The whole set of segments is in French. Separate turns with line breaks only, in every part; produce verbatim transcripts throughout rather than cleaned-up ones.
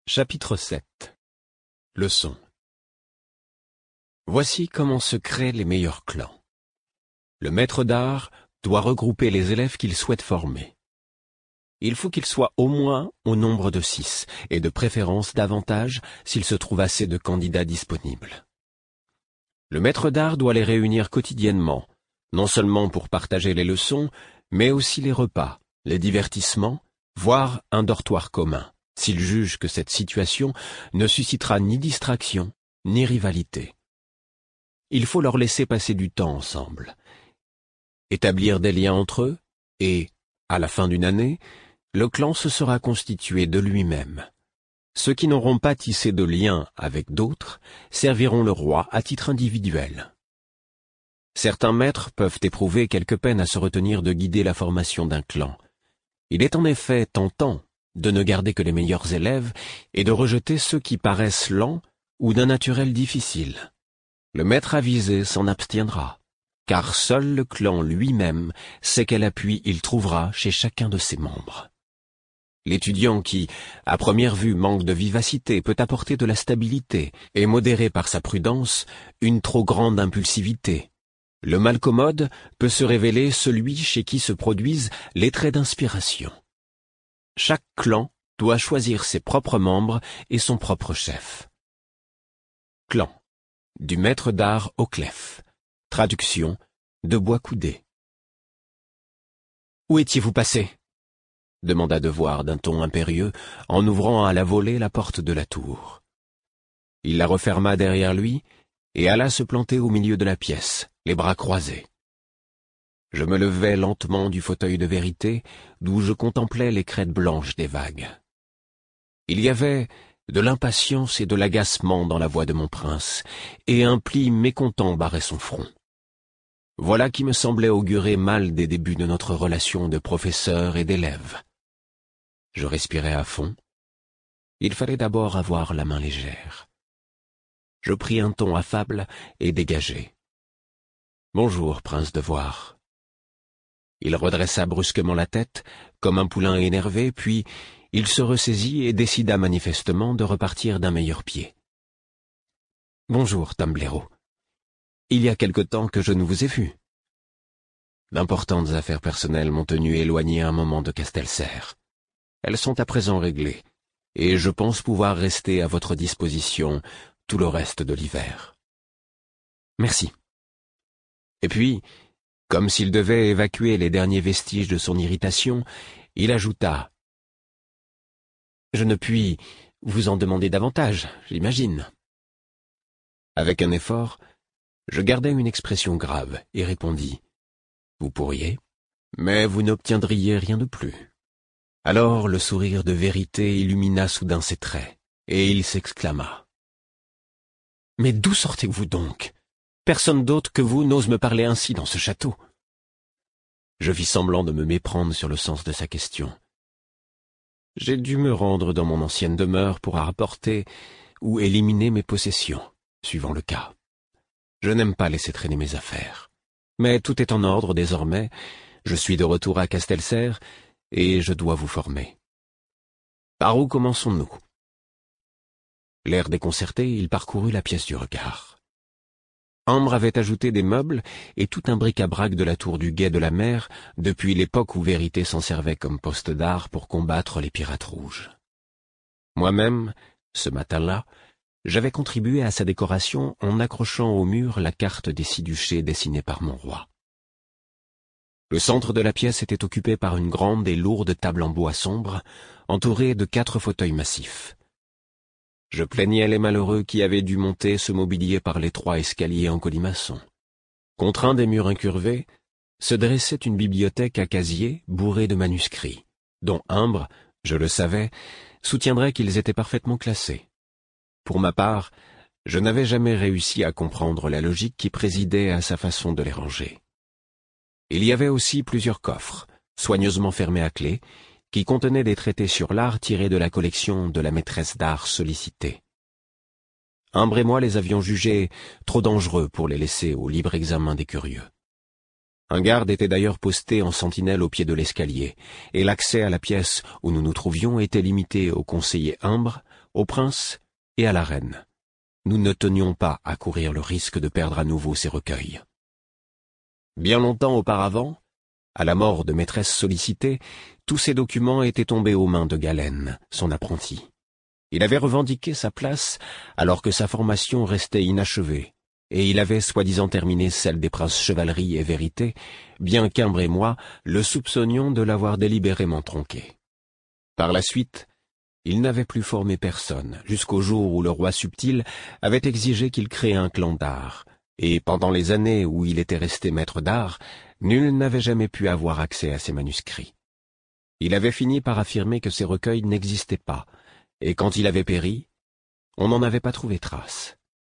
Chapitre sept. Leçon. Voici comment se créent les meilleurs clans. Le maître d'art doit regrouper les élèves qu'il souhaite former. Il faut qu'ils soient au moins au nombre de six, et de préférence davantage s'il se trouve assez de candidats disponibles. Le maître d'art doit les réunir quotidiennement, non seulement pour partager les leçons, mais aussi les repas, les divertissements, voire un dortoir commun, s'il juge que cette situation ne suscitera ni distraction, ni rivalité. Il faut leur laisser passer du temps ensemble, établir des liens entre eux, et, à la fin d'une année, le clan se sera constitué de lui-même. Ceux qui n'auront pas tissé de lien avec d'autres serviront le roi à titre individuel. Certains maîtres peuvent éprouver quelque peine à se retenir de guider la formation d'un clan. Il est en effet tentant de ne garder que les meilleurs élèves et de rejeter ceux qui paraissent lents ou d'un naturel difficile. Le maître avisé s'en abstiendra, car seul le clan lui-même sait quel appui il trouvera chez chacun de ses membres. L'étudiant qui, à première vue, manque de vivacité peut apporter de la stabilité et modérer par sa prudence une trop grande impulsivité. Le malcommode peut se révéler celui chez qui se produisent les traits d'inspiration. Chaque clan doit choisir ses propres membres et son propre chef. Clan. Du maître d'art au clef. Traduction de Boiscoudé. « Où étiez-vous passé ?» demanda Devoir d'un ton impérieux en ouvrant à la volée la porte de la tour. Il la referma derrière lui et alla se planter au milieu de la pièce, les bras croisés. Je me levai lentement du fauteuil de vérité, d'où je contemplais les crêtes blanches des vagues. Il y avait de l'impatience et de l'agacement dans la voix de mon prince, et un pli mécontent barrait son front. Voilà qui me semblait augurer mal des débuts de notre relation de professeur et d'élève. Je respirai à fond. Il fallait d'abord avoir la main légère. Je pris un ton affable et dégagé. « Bonjour, prince Devoir. » Il redressa brusquement la tête, comme un poulain énervé, puis il se ressaisit et décida manifestement de repartir d'un meilleur pied. « Bonjour, Tom Blaireau. Il y a quelque temps que je ne vous ai vu. » D'importantes affaires personnelles m'ont tenu éloigné un moment de Castelserre. Elles sont à présent réglées, et je pense pouvoir rester à votre disposition tout le reste de l'hiver. Merci. Et puis, comme s'il devait évacuer les derniers vestiges de son irritation, il ajouta « Je ne puis vous en demander davantage, j'imagine. » Avec un effort, je gardai une expression grave et répondis « Vous pourriez, mais vous n'obtiendriez rien de plus. » Alors le sourire de vérité illumina soudain ses traits, et il s'exclama « Mais d'où sortez-vous donc ? Personne d'autre que vous n'ose me parler ainsi dans ce château. » Je fis semblant de me méprendre sur le sens de sa question. J'ai dû me rendre dans mon ancienne demeure pour rapporter ou éliminer mes possessions, suivant le cas. Je n'aime pas laisser traîner mes affaires. Mais tout est en ordre désormais, je suis de retour à Castelserre, et je dois vous former. Par où commençons-nous ? L'air déconcerté, il parcourut la pièce du regard. Ambre avait ajouté des meubles et tout un bric-à-brac de la tour du guet de la mer depuis l'époque où Vérité s'en servait comme poste d'art pour combattre les pirates rouges. Moi-même, ce matin-là, j'avais contribué à sa décoration en accrochant au mur la carte des six duchés dessinée par mon roi. Le centre de la pièce était occupé par une grande et lourde table en bois sombre, entourée de quatre fauteuils massifs. Je plaignais les malheureux qui avaient dû monter ce mobilier par l'étroit escalier en colimaçon. Contre un des murs incurvés, se dressait une bibliothèque à casier bourrée de manuscrits, dont Ambre, je le savais, soutiendrait qu'ils étaient parfaitement classés. Pour ma part, je n'avais jamais réussi à comprendre la logique qui présidait à sa façon de les ranger. Il y avait aussi plusieurs coffres, soigneusement fermés à clé, qui contenaient des traités sur l'art tirés de la collection de la maîtresse d'art sollicitée. Ambre et moi les avions jugés trop dangereux pour les laisser au libre examen des curieux. Un garde était d'ailleurs posté en sentinelle au pied de l'escalier, et l'accès à la pièce où nous nous trouvions était limité au conseiller Ambre, au prince et à la reine. Nous ne tenions pas à courir le risque de perdre à nouveau ces recueils. Bien longtemps auparavant, à la mort de maîtresse sollicitée, tous ces documents étaient tombés aux mains de Galen, son apprenti. Il avait revendiqué sa place alors que sa formation restait inachevée, et il avait soi-disant terminé celle des princes chevalerie et vérité, bien qu'Imbre et moi le soupçonnions de l'avoir délibérément tronqué. Par la suite, il n'avait plus formé personne, jusqu'au jour où le roi subtil avait exigé qu'il crée un clan d'art, et pendant les années où il était resté maître d'art, nul n'avait jamais pu avoir accès à ses manuscrits. Il avait fini par affirmer que ces recueils n'existaient pas, et quand il avait péri, on n'en avait pas trouvé trace.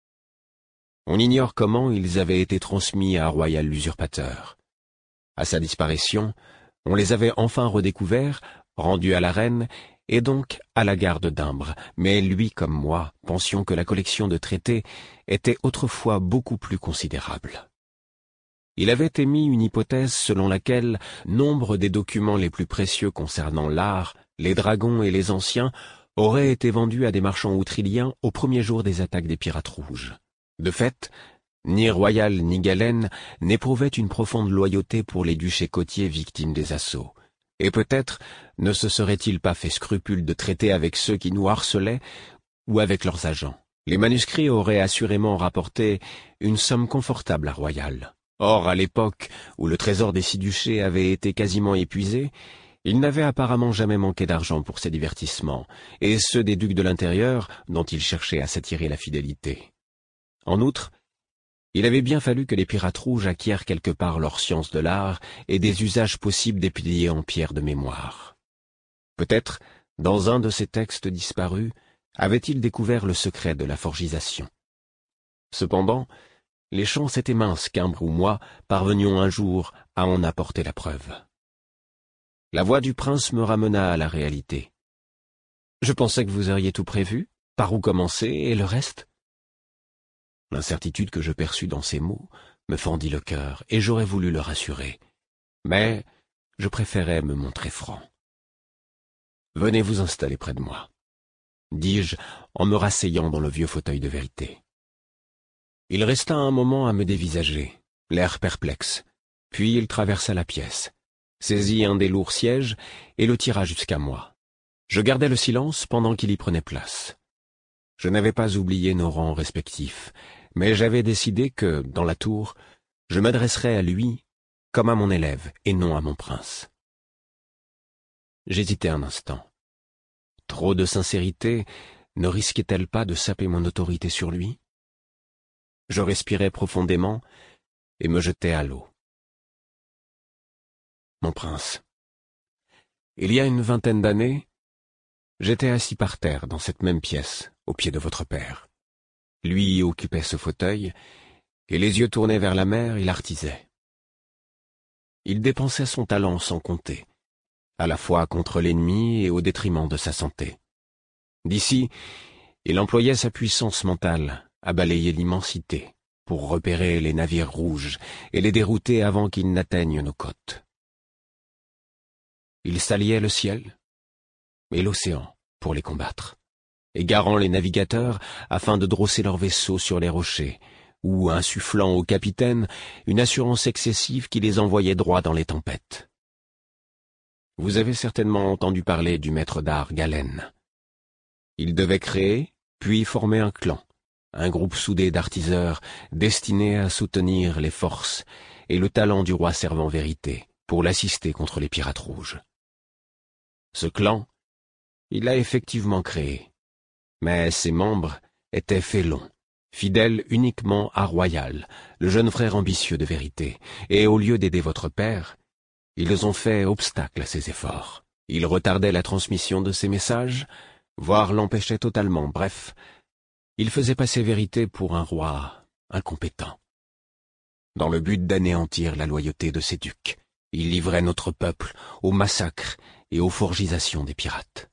On ignore comment ils avaient été transmis à Royal l'usurpateur. À sa disparition, on les avait enfin redécouverts, rendus à la reine, et donc à la garde d'Imbre, mais lui comme moi pensions que la collection de traités était autrefois beaucoup plus considérable. Il avait émis une hypothèse selon laquelle nombre des documents les plus précieux concernant l'art, les dragons et les anciens auraient été vendus à des marchands outriliens au premier jour des attaques des pirates rouges. De fait, ni Royal ni Galen n'éprouvaient une profonde loyauté pour les duchés côtiers victimes des assauts. Et peut-être ne se serait-il pas fait scrupule de traiter avec ceux qui nous harcelaient ou avec leurs agents. Les manuscrits auraient assurément rapporté une somme confortable à Royal. Or, à l'époque où le trésor des six duchés avait été quasiment épuisé, il n'avait apparemment jamais manqué d'argent pour ses divertissements, et ceux des ducs de l'intérieur dont il cherchait à s'attirer la fidélité. En outre, il avait bien fallu que les pirates rouges acquièrent quelque part leur science de l'art et des usages possibles des piliers en pierre de mémoire. Peut-être, dans un de ces textes disparus, avait-il découvert le secret de la forgisation. Cependant, les chances étaient minces qu'Imbre ou moi parvenions un jour à en apporter la preuve. La voix du prince me ramena à la réalité. « Je pensais que vous auriez tout prévu, par où commencer et le reste ?» L'incertitude que je perçus dans ces mots me fendit le cœur, et j'aurais voulu le rassurer. Mais je préférais me montrer franc. « Venez vous installer près de moi, » dis-je en me rasseyant dans le vieux fauteuil de vérité. Il resta un moment à me dévisager, l'air perplexe, puis il traversa la pièce, saisit un des lourds sièges et le tira jusqu'à moi. Je gardai le silence pendant qu'il y prenait place. Je n'avais pas oublié nos rangs respectifs, mais j'avais décidé que, dans la tour, je m'adresserais à lui comme à mon élève et non à mon prince. J'hésitai un instant. Trop de sincérité ne risquait-elle pas de saper mon autorité sur lui? Je respirai profondément et me jetai à l'eau. Mon prince, il y a une vingtaine d'années, j'étais assis par terre dans cette même pièce, au pied de votre père. Lui occupait ce fauteuil, et les yeux tournés vers la mer, il artisait. Il dépensait son talent sans compter, à la fois contre l'ennemi et au détriment de sa santé. D'ici, il employait sa puissance mentale à balayer l'immensité, pour repérer les navires rouges et les dérouter avant qu'ils n'atteignent nos côtes. Il s'alliait le ciel et l'océan pour les combattre, égarant les navigateurs afin de drosser leurs vaisseaux sur les rochers, ou insufflant aux capitaines une assurance excessive qui les envoyait droit dans les tempêtes. Vous avez certainement entendu parler du maître d'art Galen. Il devait créer, puis former un clan, un groupe soudé d'artiseurs destinés à soutenir les forces et le talent du roi servant vérité pour l'assister contre les pirates rouges. Ce clan, il l'a effectivement créé, mais ses membres étaient félons, fidèles uniquement à Royal, le jeune frère ambitieux de vérité, et au lieu d'aider votre père, ils ont fait obstacle à ses efforts. Ils retardaient la transmission de ses messages, voire l'empêchaient totalement, bref, ils faisaient passer vérité pour un roi incompétent. Dans le but d'anéantir la loyauté de ses ducs, ils livraient notre peuple au massacre et aux forgisations des pirates.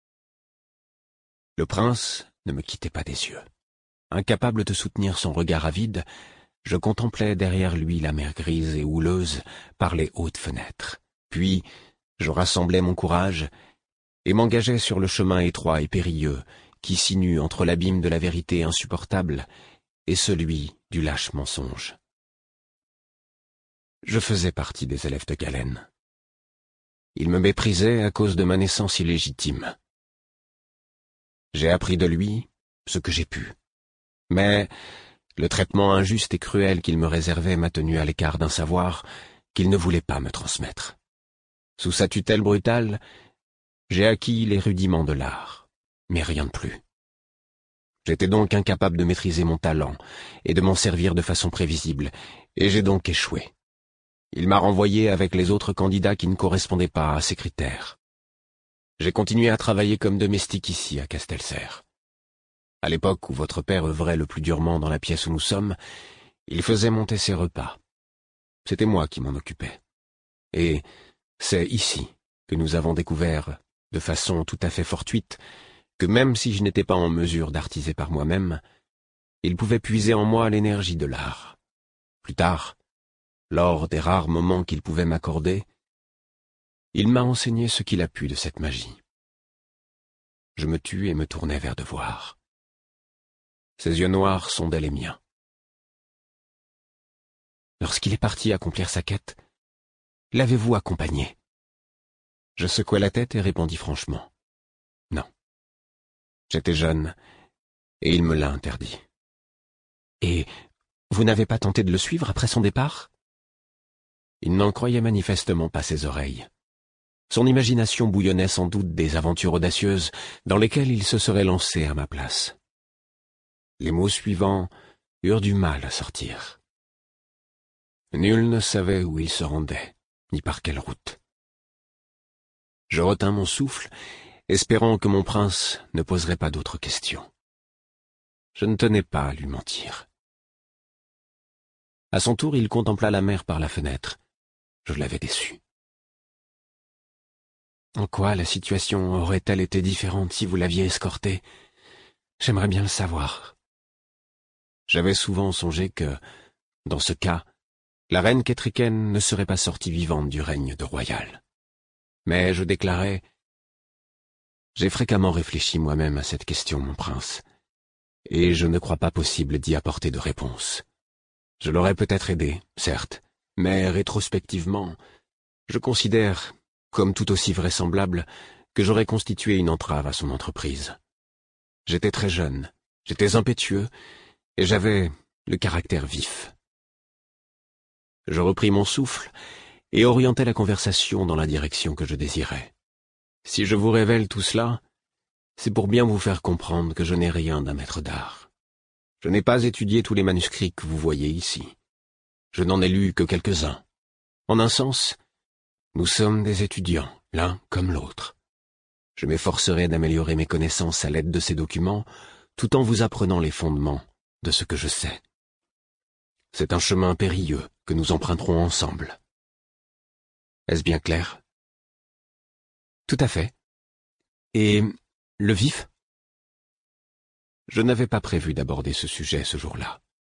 Le prince ne me quittait pas des yeux. Incapable de soutenir son regard avide, je contemplais derrière lui la mer grise et houleuse par les hautes fenêtres. Puis, je rassemblai mon courage et m'engageai sur le chemin étroit et périlleux qui sinue entre l'abîme de la vérité insupportable et celui du lâche mensonge. Je faisais partie des élèves de Galen. Il me méprisait à cause de ma naissance illégitime. J'ai appris de lui ce que j'ai pu. Mais le traitement injuste et cruel qu'il me réservait m'a tenu à l'écart d'un savoir qu'il ne voulait pas me transmettre. Sous sa tutelle brutale, j'ai acquis les rudiments de l'art, mais rien de plus. J'étais donc incapable de maîtriser mon talent et de m'en servir de façon prévisible, et j'ai donc échoué. Il m'a renvoyé avec les autres candidats qui ne correspondaient pas à ses critères. J'ai continué à travailler comme domestique ici, à Castelserre. À l'époque où votre père œuvrait le plus durement dans la pièce où nous sommes, il faisait monter ses repas. C'était moi qui m'en occupais. Et c'est ici que nous avons découvert, de façon tout à fait fortuite, que même si je n'étais pas en mesure d'artiser par moi-même, il pouvait puiser en moi l'énergie de l'art. Plus tard, lors des rares moments qu'il pouvait m'accorder, il m'a enseigné ce qu'il a pu de cette magie. Je me tus et me tournai vers Devoir. Ses yeux noirs sondaient les miens. Lorsqu'il est parti accomplir sa quête, l'avez-vous accompagné? Je secouai la tête et répondis franchement. Non. J'étais jeune, et il me l'a interdit. Et vous n'avez pas tenté de le suivre après son départ? Il n'en croyait manifestement pas ses oreilles. Son imagination bouillonnait sans doute des aventures audacieuses dans lesquelles il se serait lancé à ma place. Les mots suivants eurent du mal à sortir. Nul ne savait où il se rendait, ni par quelle route. Je retins mon souffle, espérant que mon prince ne poserait pas d'autres questions. Je ne tenais pas à lui mentir. À son tour, il contempla la mer par la fenêtre. Je l'avais déçu. En quoi la situation aurait-elle été différente si vous l'aviez escorté? J'aimerais bien le savoir. J'avais souvent songé que, dans ce cas, la reine Kétriken ne serait pas sortie vivante du règne de Royal. Mais je déclarais « J'ai fréquemment réfléchi moi-même à cette question, mon prince, et je ne crois pas possible d'y apporter de réponse. Je l'aurais peut-être aidé, certes, mais rétrospectivement, je considère, comme tout aussi vraisemblable, que j'aurais constitué une entrave à son entreprise. J'étais très jeune, j'étais impétueux, et j'avais le caractère vif. » Je repris mon souffle et orientai la conversation dans la direction que je désirais. Si je vous révèle tout cela, c'est pour bien vous faire comprendre que je n'ai rien d'un maître d'art. Je n'ai pas étudié tous les manuscrits que vous voyez ici. Je n'en ai lu que quelques-uns. En un sens, nous sommes des étudiants, l'un comme l'autre. Je m'efforcerai d'améliorer mes connaissances à l'aide de ces documents, tout en vous apprenant les fondements de ce que je sais. C'est un chemin périlleux que nous emprunterons ensemble. Est-ce bien clair? Tout à fait. Et le vif? Je n'avais pas prévu d'aborder ce sujet ce jour-là.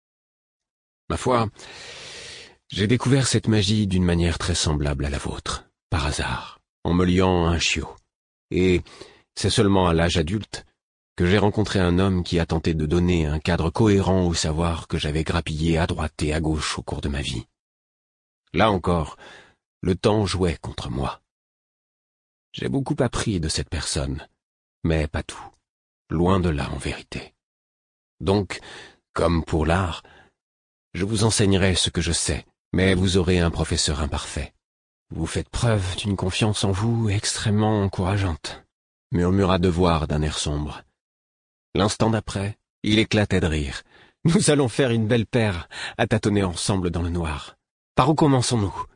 Ma foi, j'ai découvert cette magie d'une manière très semblable à la vôtre, par hasard, en me liant à un chiot. Et c'est seulement à l'âge adulte que j'ai rencontré un homme qui a tenté de donner un cadre cohérent au savoir que j'avais grappillé à droite et à gauche au cours de ma vie. Là encore, le temps jouait contre moi. J'ai beaucoup appris de cette personne, mais pas tout, loin de là en vérité. Donc, comme pour l'art, je vous enseignerai ce que je sais, mais vous aurez un professeur imparfait. Vous faites preuve d'une confiance en vous extrêmement encourageante, murmura Devoir d'un air sombre. L'instant d'après, il éclatait de rire. Nous allons faire une belle paire à tâtonner ensemble dans le noir. Par où commençons-nous?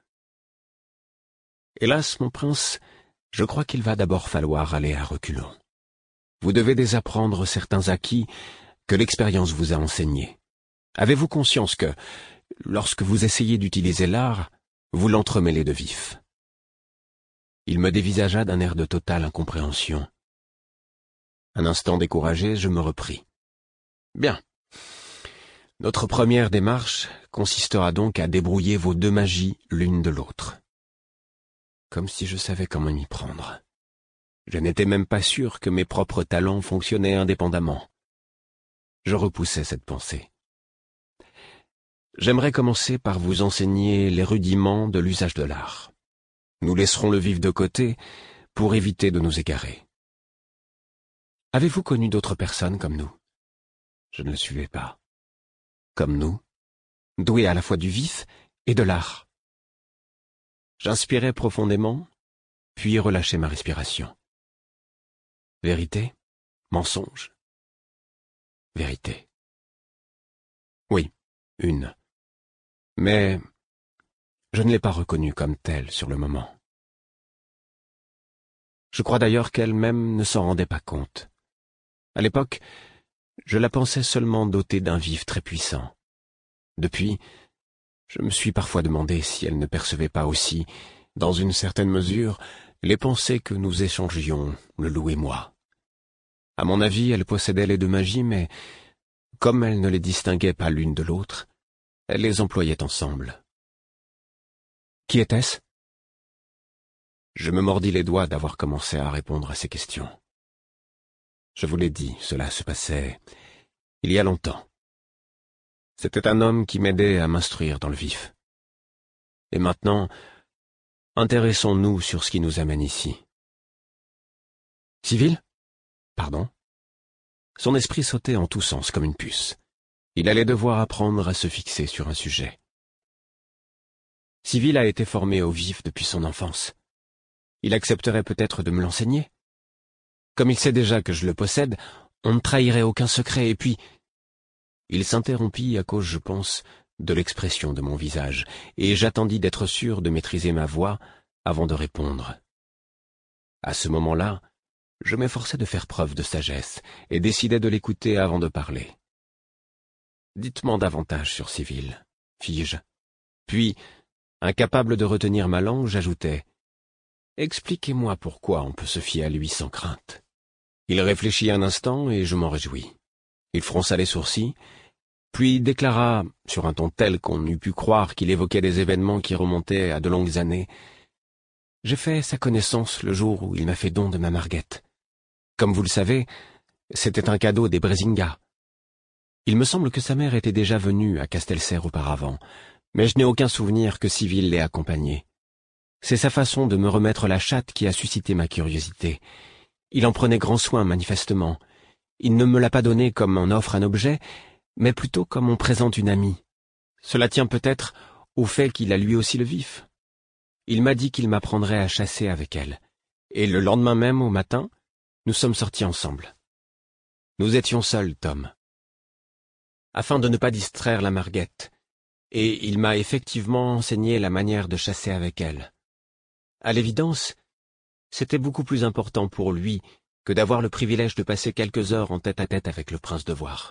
Hélas, mon prince, je crois qu'il va d'abord falloir aller à reculons. Vous devez désapprendre certains acquis que l'expérience vous a enseignés. Avez-vous conscience que, lorsque vous essayez d'utiliser l'art, vous l'entremêlez de vif? Il me dévisagea d'un air de totale incompréhension. Un instant découragé, je me repris. Bien. Notre première démarche consistera donc à débrouiller vos deux magies l'une de l'autre. Comme si je savais comment m'y prendre. Je n'étais même pas sûr que mes propres talents fonctionnaient indépendamment. Je repoussais cette pensée. J'aimerais commencer par vous enseigner les rudiments de l'usage de l'art. Nous laisserons le vif de côté pour éviter de nous égarer. Avez-vous connu d'autres personnes comme nous? Je ne le suivais pas. Comme nous, douées à la fois du vif et de l'art. J'inspirais profondément, puis relâchais ma respiration. Vérité? Mensonge? Vérité. Oui, une. Mais je ne l'ai pas reconnue comme telle sur le moment. Je crois d'ailleurs qu'elle-même ne s'en rendait pas compte. À l'époque, je la pensais seulement dotée d'un vif très puissant. Depuis, je me suis parfois demandé si elle ne percevait pas aussi, dans une certaine mesure, les pensées que nous échangions, le loup et moi. À mon avis, elle possédait les deux magies, mais comme elle ne les distinguait pas l'une de l'autre, elle les employait ensemble. Qui était-ce? Je me mordis les doigts d'avoir commencé à répondre à ces questions. Je vous l'ai dit, cela se passait il y a longtemps. C'était un homme qui m'aidait à m'instruire dans le vif. Et maintenant, intéressons-nous sur ce qui nous amène ici. Civil? Pardon? Son esprit sautait en tous sens comme une puce. Il allait devoir apprendre à se fixer sur un sujet. Civil a été formé au vif depuis son enfance. Il accepterait peut-être de me l'enseigner. Comme il sait déjà que je le possède, on ne trahirait aucun secret, et puis... Il s'interrompit à cause, je pense, de l'expression de mon visage, et j'attendis d'être sûr de maîtriser ma voix avant de répondre. À ce moment-là, je m'efforçais de faire preuve de sagesse, et décidai de l'écouter avant de parler. Dites-moi davantage sur Civil, fis-je. Puis, incapable de retenir ma langue, j'ajoutai. Expliquez-moi pourquoi on peut se fier à lui sans crainte. Il réfléchit un instant et je m'en réjouis. Il fronça les sourcils, puis déclara, sur un ton tel qu'on eût pu croire qu'il évoquait des événements qui remontaient à de longues années. J'ai fait sa connaissance le jour où il m'a fait don de ma Marguette. Comme vous le savez, c'était un cadeau des Brésinga. Il me semble que sa mère était déjà venue à Castelserre auparavant, mais je n'ai aucun souvenir que Civil l'ait accompagnée. C'est sa façon de me remettre la chatte qui a suscité ma curiosité. Il en prenait grand soin, manifestement. Il ne me l'a pas donnée comme on offre un objet, mais plutôt comme on présente une amie. Cela tient peut-être au fait qu'il a lui aussi le vif. Il m'a dit qu'il m'apprendrait à chasser avec elle, et le lendemain même, au matin, nous sommes sortis ensemble. Nous étions seuls, Tom. Afin de ne pas distraire la Marguette, et il m'a effectivement enseigné la manière de chasser avec elle. À l'évidence, c'était beaucoup plus important pour lui que d'avoir le privilège de passer quelques heures en tête-à-tête avec le prince de Voir.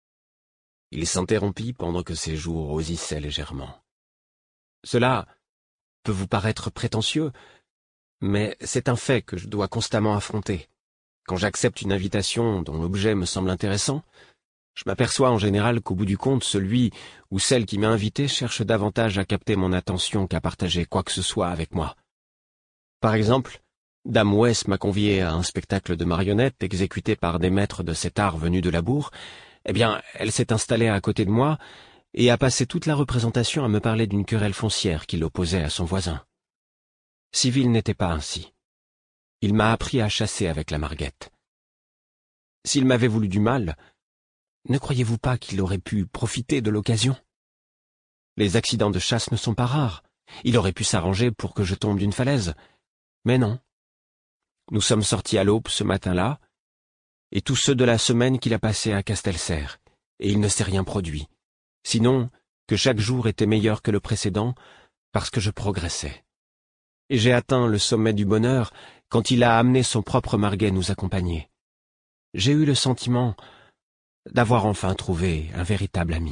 Il s'interrompit pendant que ses joues rosissaient légèrement. Cela peut vous paraître prétentieux, mais c'est un fait que je dois constamment affronter. Quand j'accepte une invitation dont l'objet me semble intéressant, je m'aperçois en général qu'au bout du compte, celui ou celle qui m'a invité cherche davantage à capter mon attention qu'à partager quoi que ce soit avec moi. Par exemple, Dame West m'a convié à un spectacle de marionnettes exécuté par des maîtres de cet art venus de la bourre. Eh bien, elle s'est installée à côté de moi et a passé toute la représentation à me parler d'une querelle foncière qui l'opposait à son voisin. Civil n'était pas ainsi. Il m'a appris à chasser avec la Marguette. S'il m'avait voulu du mal, ne croyez-vous pas qu'il aurait pu profiter de l'occasion? Les accidents de chasse ne sont pas rares. Il aurait pu s'arranger pour que je tombe d'une falaise. Mais non. Nous sommes sortis à l'aube ce matin-là, et tous ceux de la semaine qu'il a passé à Castelserre, et il ne s'est rien produit. Sinon, que chaque jour était meilleur que le précédent, parce que je progressais. Et j'ai atteint le sommet du bonheur quand il a amené son propre Marguet nous accompagner. J'ai eu le sentiment d'avoir enfin trouvé un véritable ami.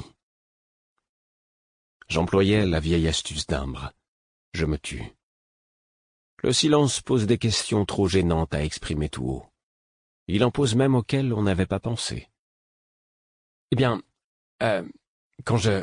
J'employais la vieille astuce d'Imbre. Je me tue. Le silence pose des questions trop gênantes à exprimer tout haut. Il en pose même auxquelles on n'avait pas pensé. Eh bien, euh, quand je...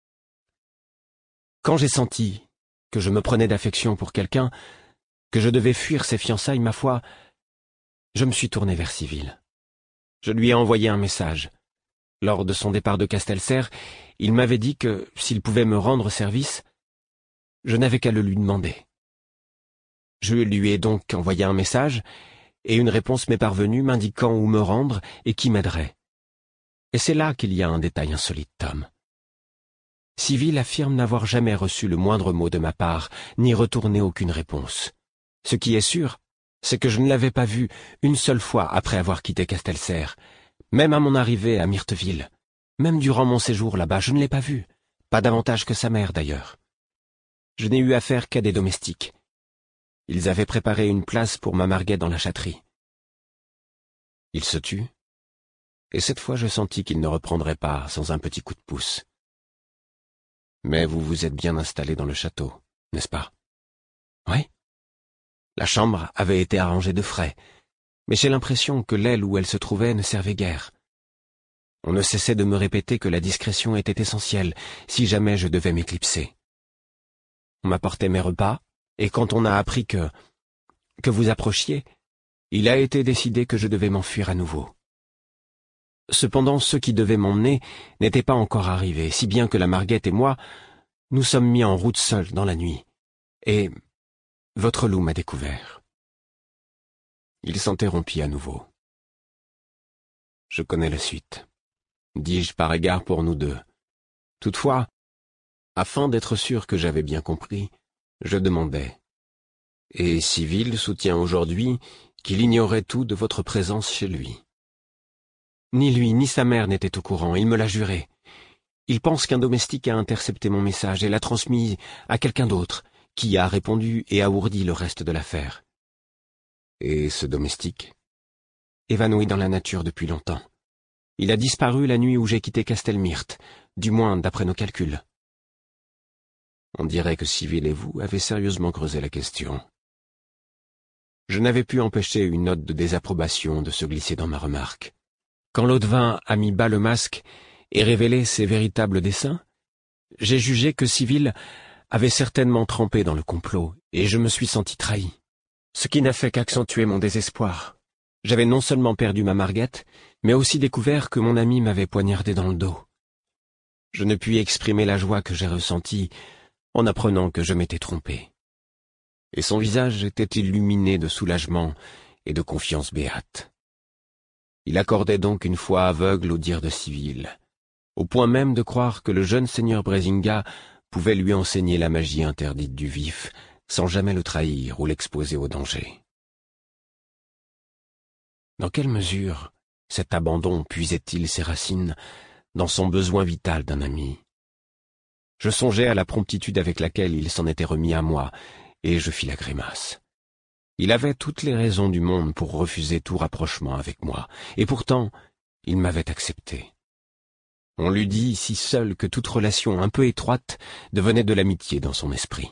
Quand j'ai senti que je me prenais d'affection pour quelqu'un, que je devais fuir ses fiançailles, ma foi, Je me suis tourné vers Civil. Je lui ai envoyé un message. Lors de son départ de Castelserre, il m'avait dit que, s'il pouvait me rendre service, je n'avais qu'à le lui demander. Je lui ai donc envoyé un message, et une réponse m'est parvenue m'indiquant où me rendre et qui m'aiderait. Et c'est là qu'il y a un détail insolite, Tom. Civil affirme n'avoir jamais reçu le moindre mot de ma part, ni retourné aucune réponse. Ce qui est sûr, c'est que je ne l'avais pas vu une seule fois après avoir quitté Castelserre, même à mon arrivée à Myrteville. Même durant mon séjour là-bas, je ne l'ai pas vu, pas davantage que sa mère d'ailleurs. Je n'ai eu affaire qu'à des domestiques. Ils avaient préparé une place pour ma Marguerite dans la châterie. Il se tut, et cette fois je sentis qu'il ne reprendrait pas sans un petit coup de pouce. Mais vous vous êtes bien installé dans le château, n'est-ce pas? Oui. La chambre avait été arrangée de frais, mais j'ai l'impression que l'aile où elle se trouvait ne servait guère. On ne cessait de me répéter que la discrétion était essentielle si jamais je devais m'éclipser. On m'apportait mes repas, et quand on a appris que... que vous approchiez, il a été décidé que je devais m'enfuir à nouveau. Cependant, ceux qui devaient m'emmener n'étaient pas encore arrivés, si bien que la Marguerite et moi, nous sommes mis en route seuls dans la nuit, et votre loup m'a découvert. Il s'interrompit à nouveau. Je connais la suite, dis-je par égard pour nous deux. Toutefois, afin d'être sûr que j'avais bien compris, je demandai. Et Civil soutient aujourd'hui qu'il ignorait tout de votre présence chez lui. Ni lui ni sa mère n'étaient au courant, il me l'a juré. Il pense qu'un domestique a intercepté mon message et l'a transmis à quelqu'un d'autre, qui a répondu et a ourdi le reste de l'affaire. Et ce domestique? Évanoui dans la nature depuis longtemps. Il a disparu la nuit où j'ai quitté Castelmyrte, du moins d'après nos calculs. On dirait que Civil et vous avez sérieusement creusé la question. Je n'avais pu empêcher une note de désapprobation de se glisser dans ma remarque. Quand Laudevin a mis bas le masque et révélé ses véritables desseins, j'ai jugé que Civil avait certainement trempé dans le complot, et je me suis senti trahi. Ce qui n'a fait qu'accentuer mon désespoir. J'avais non seulement perdu ma Marguerite, mais aussi découvert que mon ami m'avait poignardé dans le dos. Je ne puis exprimer la joie que j'ai ressentie en apprenant que je m'étais trompé. Et son visage était illuminé de soulagement et de confiance béate. Il accordait donc une foi aveugle au dire de Civil, au point même de croire que le jeune seigneur Brésinga pouvait lui enseigner la magie interdite du vif, sans jamais le trahir ou l'exposer au danger. Dans quelle mesure cet abandon puisait-il ses racines dans son besoin vital d'un ami? Je songeais à la promptitude avec laquelle il s'en était remis à moi, et je fis la grimace. Il avait toutes les raisons du monde pour refuser tout rapprochement avec moi, et pourtant, il m'avait accepté. On l'eût dit si seul que toute relation un peu étroite devenait de l'amitié dans son esprit.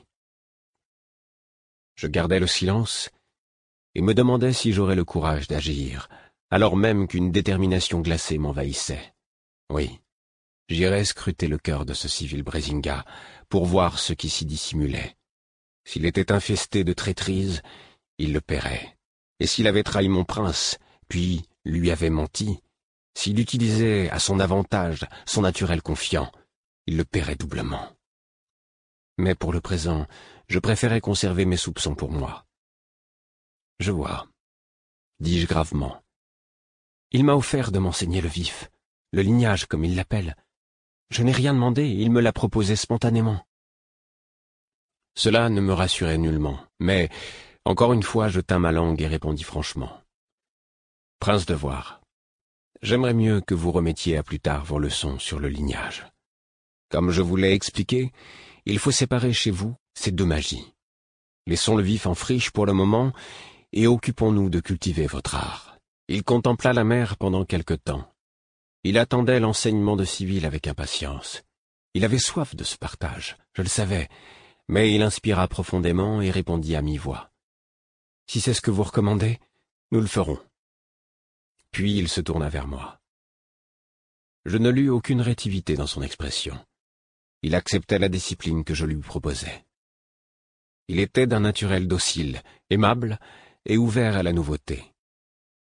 Je gardais le silence, et me demandais si j'aurais le courage d'agir, alors même qu'une détermination glacée m'envahissait. Oui, j'irais scruter le cœur de ce Civil Brésinga pour voir ce qui s'y dissimulait. S'il était infesté de traîtrise, il le paierait. Et s'il avait trahi mon prince, puis lui avait menti, s'il utilisait à son avantage son naturel confiant, il le paierait doublement. Mais pour le présent, je préférais conserver mes soupçons pour moi. Je vois, dis-je gravement. Il m'a offert de m'enseigner le vif, le lignage comme il l'appelle. Je n'ai rien demandé, il me l'a proposé spontanément. Cela ne me rassurait nullement, mais, encore une fois, je tins ma langue et répondis franchement. Prince de Voir, j'aimerais mieux que vous remettiez à plus tard vos leçons sur le lignage. Comme je vous l'ai expliqué, il faut séparer chez vous ces deux magies. Laissons le vif en friche pour le moment, et occupons-nous de cultiver votre art. Il contempla la mer pendant quelque temps. Il attendait l'enseignement de Civil avec impatience. Il avait soif de ce partage, je le savais, mais il inspira profondément et répondit à mi-voix. « Si c'est ce que vous recommandez, nous le ferons. » Puis il se tourna vers moi. Je ne lus aucune rétivité dans son expression. Il acceptait la discipline que je lui proposais. Il était d'un naturel docile, aimable et ouvert à la nouveauté.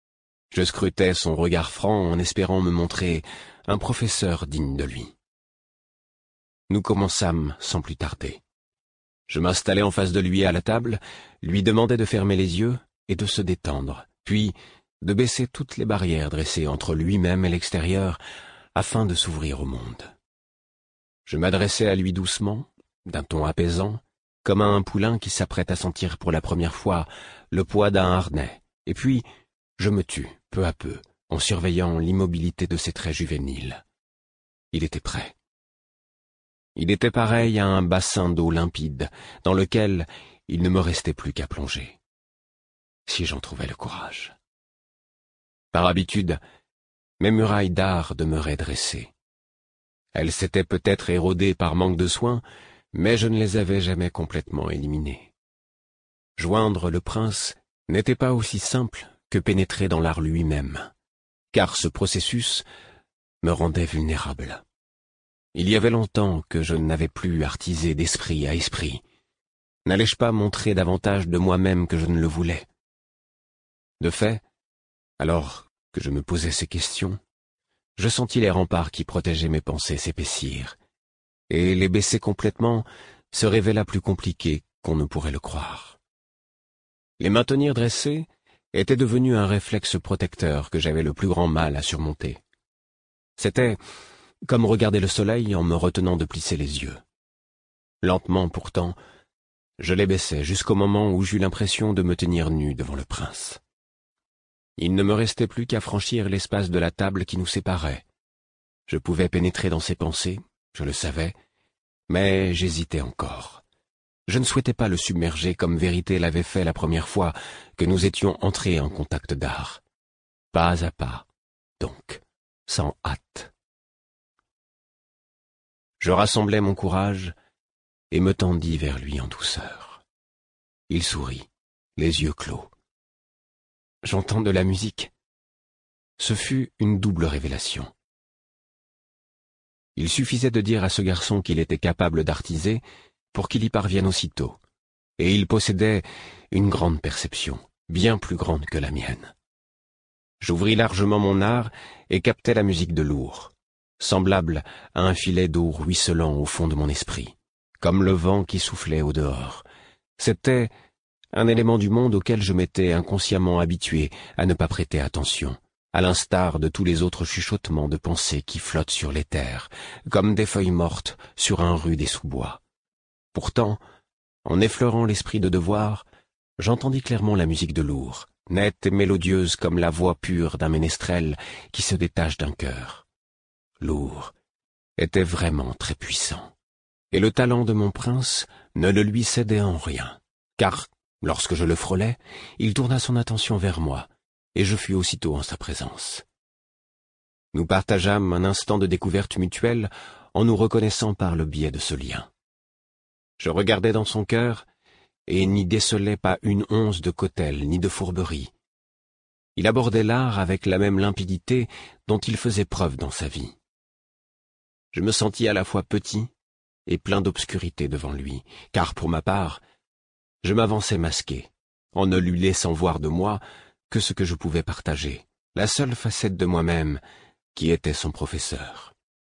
Je scrutais son regard franc en espérant me montrer un professeur digne de lui. Nous commençâmes sans plus tarder. Je m'installai en face de lui à la table, lui demandai de fermer les yeux et de se détendre, puis de baisser toutes les barrières dressées entre lui-même et l'extérieur afin de s'ouvrir au monde. Je m'adressai à lui doucement, d'un ton apaisant, comme à un poulain qui s'apprête à sentir pour la première fois le poids d'un harnais, et puis je me tus, peu à peu, en surveillant l'immobilité de ses traits juvéniles. Il était prêt. Il était pareil à un bassin d'eau limpide, dans lequel il ne me restait plus qu'à plonger. Si j'en trouvais le courage. Par habitude, mes murailles d'art demeuraient dressées. Elles s'étaient peut-être érodées par manque de soin, mais je ne les avais jamais complètement éliminées. Joindre le prince n'était pas aussi simple que pénétrer dans l'art lui-même, car ce processus me rendait vulnérable. Il y avait longtemps que je n'avais plus artisé d'esprit à esprit. N'allais-je pas montrer davantage de moi-même que je ne le voulais? De fait, alors que je me posais ces questions, je sentis les remparts qui protégeaient mes pensées s'épaissir, et les baisser complètement se révéla plus compliqué qu'on ne pourrait le croire. Les maintenir dressés était devenu un réflexe protecteur que j'avais le plus grand mal à surmonter. C'était comme regarder le soleil en me retenant de plisser les yeux. Lentement pourtant, je les baissais jusqu'au moment où j'eus l'impression de me tenir nu devant le prince. Il ne me restait plus qu'à franchir l'espace de la table qui nous séparait. Je pouvais pénétrer dans ses pensées, je le savais, mais j'hésitais encore. Je ne souhaitais pas le submerger comme Vérité l'avait fait la première fois que nous étions entrés en contact d'art. Pas à pas, donc, sans hâte. Je rassemblai mon courage et me tendis vers lui en douceur. Il sourit, les yeux clos. « J'entends de la musique. » Ce fut une double révélation. Il suffisait de dire à ce garçon qu'il était capable d'artiser pour qu'il y parvienne aussitôt, et il possédait une grande perception, bien plus grande que la mienne. J'ouvris largement mon art et captai la musique de l'our, semblable à un filet d'eau ruisselant au fond de mon esprit, comme le vent qui soufflait au dehors. C'était un élément du monde auquel je m'étais inconsciemment habitué à ne pas prêter attention, à l'instar de tous les autres chuchotements de pensées qui flottent sur l'éther, comme des feuilles mortes sur un rue des sous-bois. Pourtant, en effleurant l'esprit de devoir, j'entendis clairement la musique de l'our, nette et mélodieuse comme la voix pure d'un ménestrel qui se détache d'un cœur. L'our était vraiment très puissant, et le talent de mon prince ne le lui cédait en rien, car, lorsque je le frôlai, il tourna son attention vers moi, et je fus aussitôt en sa présence. Nous partageâmes un instant de découverte mutuelle en nous reconnaissant par le biais de ce lien. Je regardais dans son cœur et n'y décelais pas une once de cautèle ni de fourberie. Il abordait l'art avec la même limpidité dont il faisait preuve dans sa vie. Je me sentis à la fois petit et plein d'obscurité devant lui, car pour ma part, je m'avançais masqué, en ne lui laissant voir de moi que ce que je pouvais partager, la seule facette de moi-même qui était son professeur.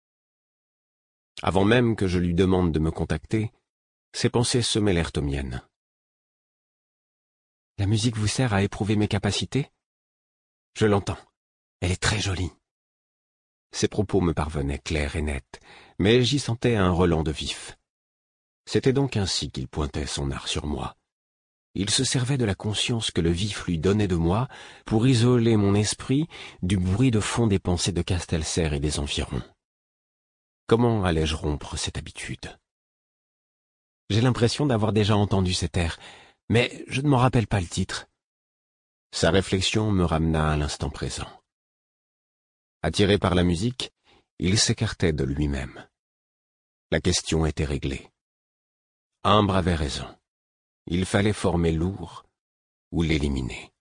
Avant même que je lui demande de me contacter, ses pensées se mêlèrent aux miennes. « La musique vous sert à éprouver mes capacités ? Je l'entends. Elle est très jolie. » Ces propos me parvenaient clairs et nets, mais j'y sentais un relent de vif. C'était donc ainsi qu'il pointait son art sur moi. Il se servait de la conscience que le vif lui donnait de moi pour isoler mon esprit du bruit de fond des pensées de Castelserre et des environs. Comment allais-je rompre cette habitude? J'ai l'impression d'avoir déjà entendu cet air, mais je ne m'en rappelle pas le titre. Sa réflexion me ramena à l'instant présent. Attiré par la musique, il s'écartait de lui-même. La question était réglée. Humbre avait raison. Il fallait former l'our ou l'éliminer.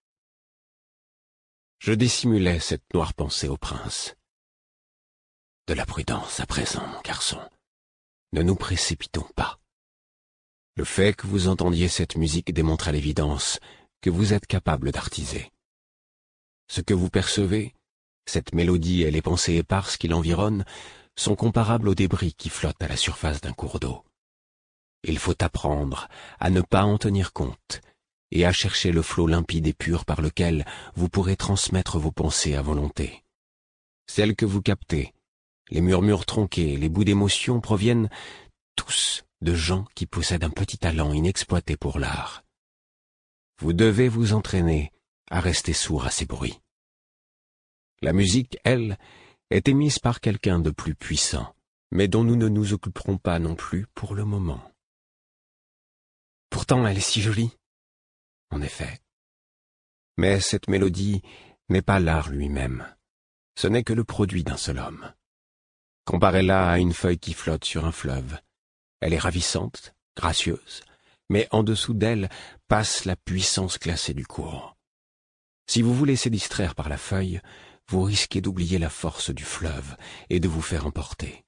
Je dissimulais cette noire pensée au prince. De la prudence à présent, mon garçon. Ne nous précipitons pas. Le fait que vous entendiez cette musique démontre à l'évidence que vous êtes capable d'artiser. Ce que vous percevez, cette mélodie et les pensées éparses qui l'environnent, sont comparables aux débris qui flottent à la surface d'un cours d'eau. Il faut apprendre à ne pas en tenir compte et à chercher le flot limpide et pur par lequel vous pourrez transmettre vos pensées à volonté. Celles que vous captez, les murmures tronqués, les bouts d'émotion proviennent tous de gens qui possèdent un petit talent inexploité pour l'art. Vous devez vous entraîner à rester sourd à ces bruits. La musique, elle, est émise par quelqu'un de plus puissant, mais dont nous ne nous occuperons pas non plus pour le moment. Pourtant, elle est si jolie. En effet. Mais cette mélodie n'est pas l'art lui-même. Ce n'est que le produit d'un seul homme. Comparez-la à une feuille qui flotte sur un fleuve. Elle est ravissante, gracieuse, mais en dessous d'elle passe la puissance glacée du courant. Si vous vous laissez distraire par la feuille, vous risquez d'oublier la force du fleuve et de vous faire emporter.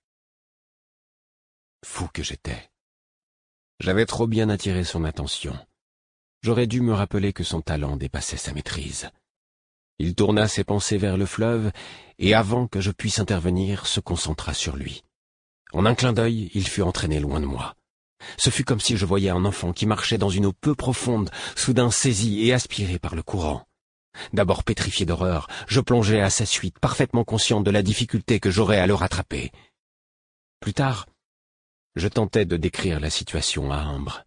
Fou que j'étais. J'avais trop bien attiré son attention. J'aurais dû me rappeler que son talent dépassait sa maîtrise. Il tourna ses pensées vers le fleuve, et avant que je puisse intervenir, se concentra sur lui. En un clin d'œil, il fut entraîné loin de moi. Ce fut comme si je voyais un enfant qui marchait dans une eau peu profonde, soudain saisi et aspiré par le courant. D'abord pétrifié d'horreur, je plongeai à sa suite, parfaitement conscient de la difficulté que j'aurais à le rattraper. Plus tard, je tentais de décrire la situation à Ambre.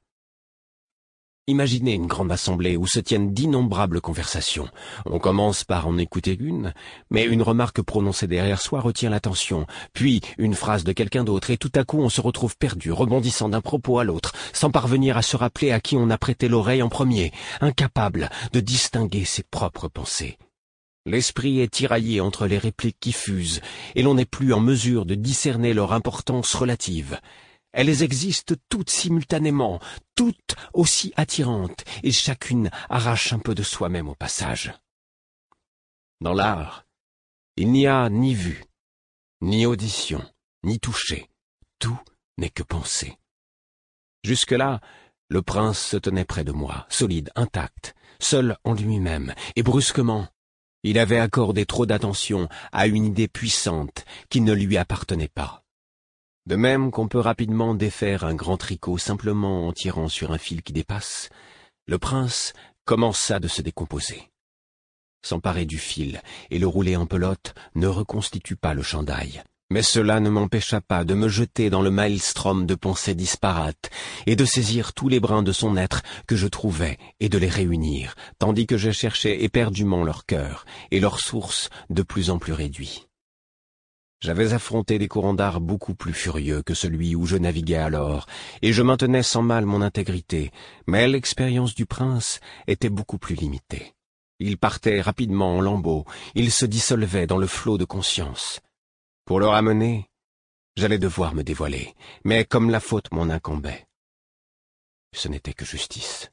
Imaginez une grande assemblée où se tiennent d'innombrables conversations. On commence par en écouter une, mais une remarque prononcée derrière soi retient l'attention, puis une phrase de quelqu'un d'autre, et tout à coup on se retrouve perdu, rebondissant d'un propos à l'autre, sans parvenir à se rappeler à qui on a prêté l'oreille en premier, incapable de distinguer ses propres pensées. L'esprit est tiraillé entre les répliques qui fusent, et l'on n'est plus en mesure de discerner leur importance relative. Elles existent toutes simultanément, toutes aussi attirantes, et chacune arrache un peu de soi-même au passage. Dans l'art, il n'y a ni vue, ni audition, ni toucher. Tout n'est que pensée. Jusque-là, le prince se tenait près de moi, solide, intact, seul en lui-même, et brusquement, il avait accordé trop d'attention à une idée puissante qui ne lui appartenait pas. De même qu'on peut rapidement défaire un grand tricot simplement en tirant sur un fil qui dépasse, le prince commença de se décomposer. S'emparer du fil et le rouler en pelote ne reconstitue pas le chandail, mais cela ne m'empêcha pas de me jeter dans le maelstrom de pensées disparates et de saisir tous les brins de son être que je trouvais et de les réunir, tandis que je cherchais éperdument leur cœur et leur source de plus en plus réduit. J'avais affronté des courants d'art beaucoup plus furieux que celui où je naviguais alors, et je maintenais sans mal mon intégrité, mais l'expérience du prince était beaucoup plus limitée. Il partait rapidement en lambeaux, il se dissolvait dans le flot de conscience. Pour le ramener, j'allais devoir me dévoiler, mais comme la faute m'en incombait, ce n'était que justice.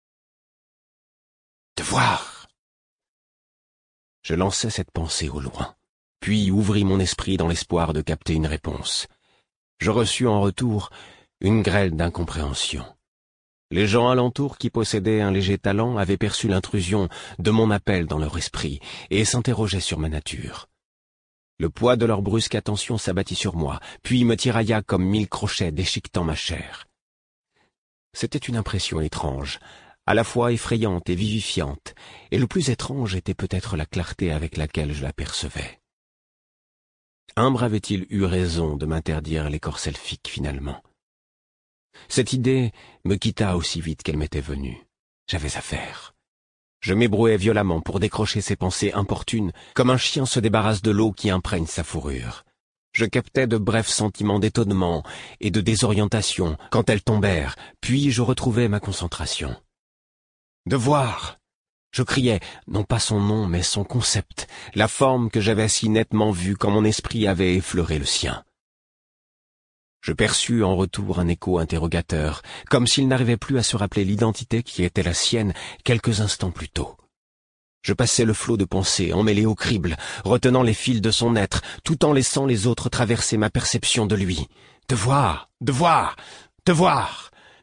Devoir! Je lançai cette pensée au loin, puis ouvris mon esprit dans l'espoir de capter une réponse. Je reçus en retour une grêle d'incompréhension. Les gens alentour qui possédaient un léger talent avaient perçu l'intrusion de mon appel dans leur esprit et s'interrogeaient sur ma nature. Le poids de leur brusque attention s'abattit sur moi, puis me tirailla comme mille crochets déchiquetant ma chair. C'était une impression étrange, à la fois effrayante et vivifiante, et le plus étrange était peut-être la clarté avec laquelle je la percevais. Imbre avait-il eu raison de m'interdire les corps elfiques finalement? Cette idée me quitta aussi vite qu'elle m'était venue. J'avais affaire. Je m'ébrouais violemment pour décrocher ces pensées importunes, comme un chien se débarrasse de l'eau qui imprègne sa fourrure. Je captais de brefs sentiments d'étonnement et de désorientation quand elles tombèrent, puis je retrouvais ma concentration. Devoir! Je criais, non pas son nom, mais son concept, la forme que j'avais si nettement vue quand mon esprit avait effleuré le sien. Je perçus en retour un écho interrogateur, comme s'il n'arrivait plus à se rappeler l'identité qui était la sienne quelques instants plus tôt. Je passais le flot de pensées emmêlé au crible, retenant les fils de son être, tout en laissant les autres traverser ma perception de lui. Devoir, devoir, devoir.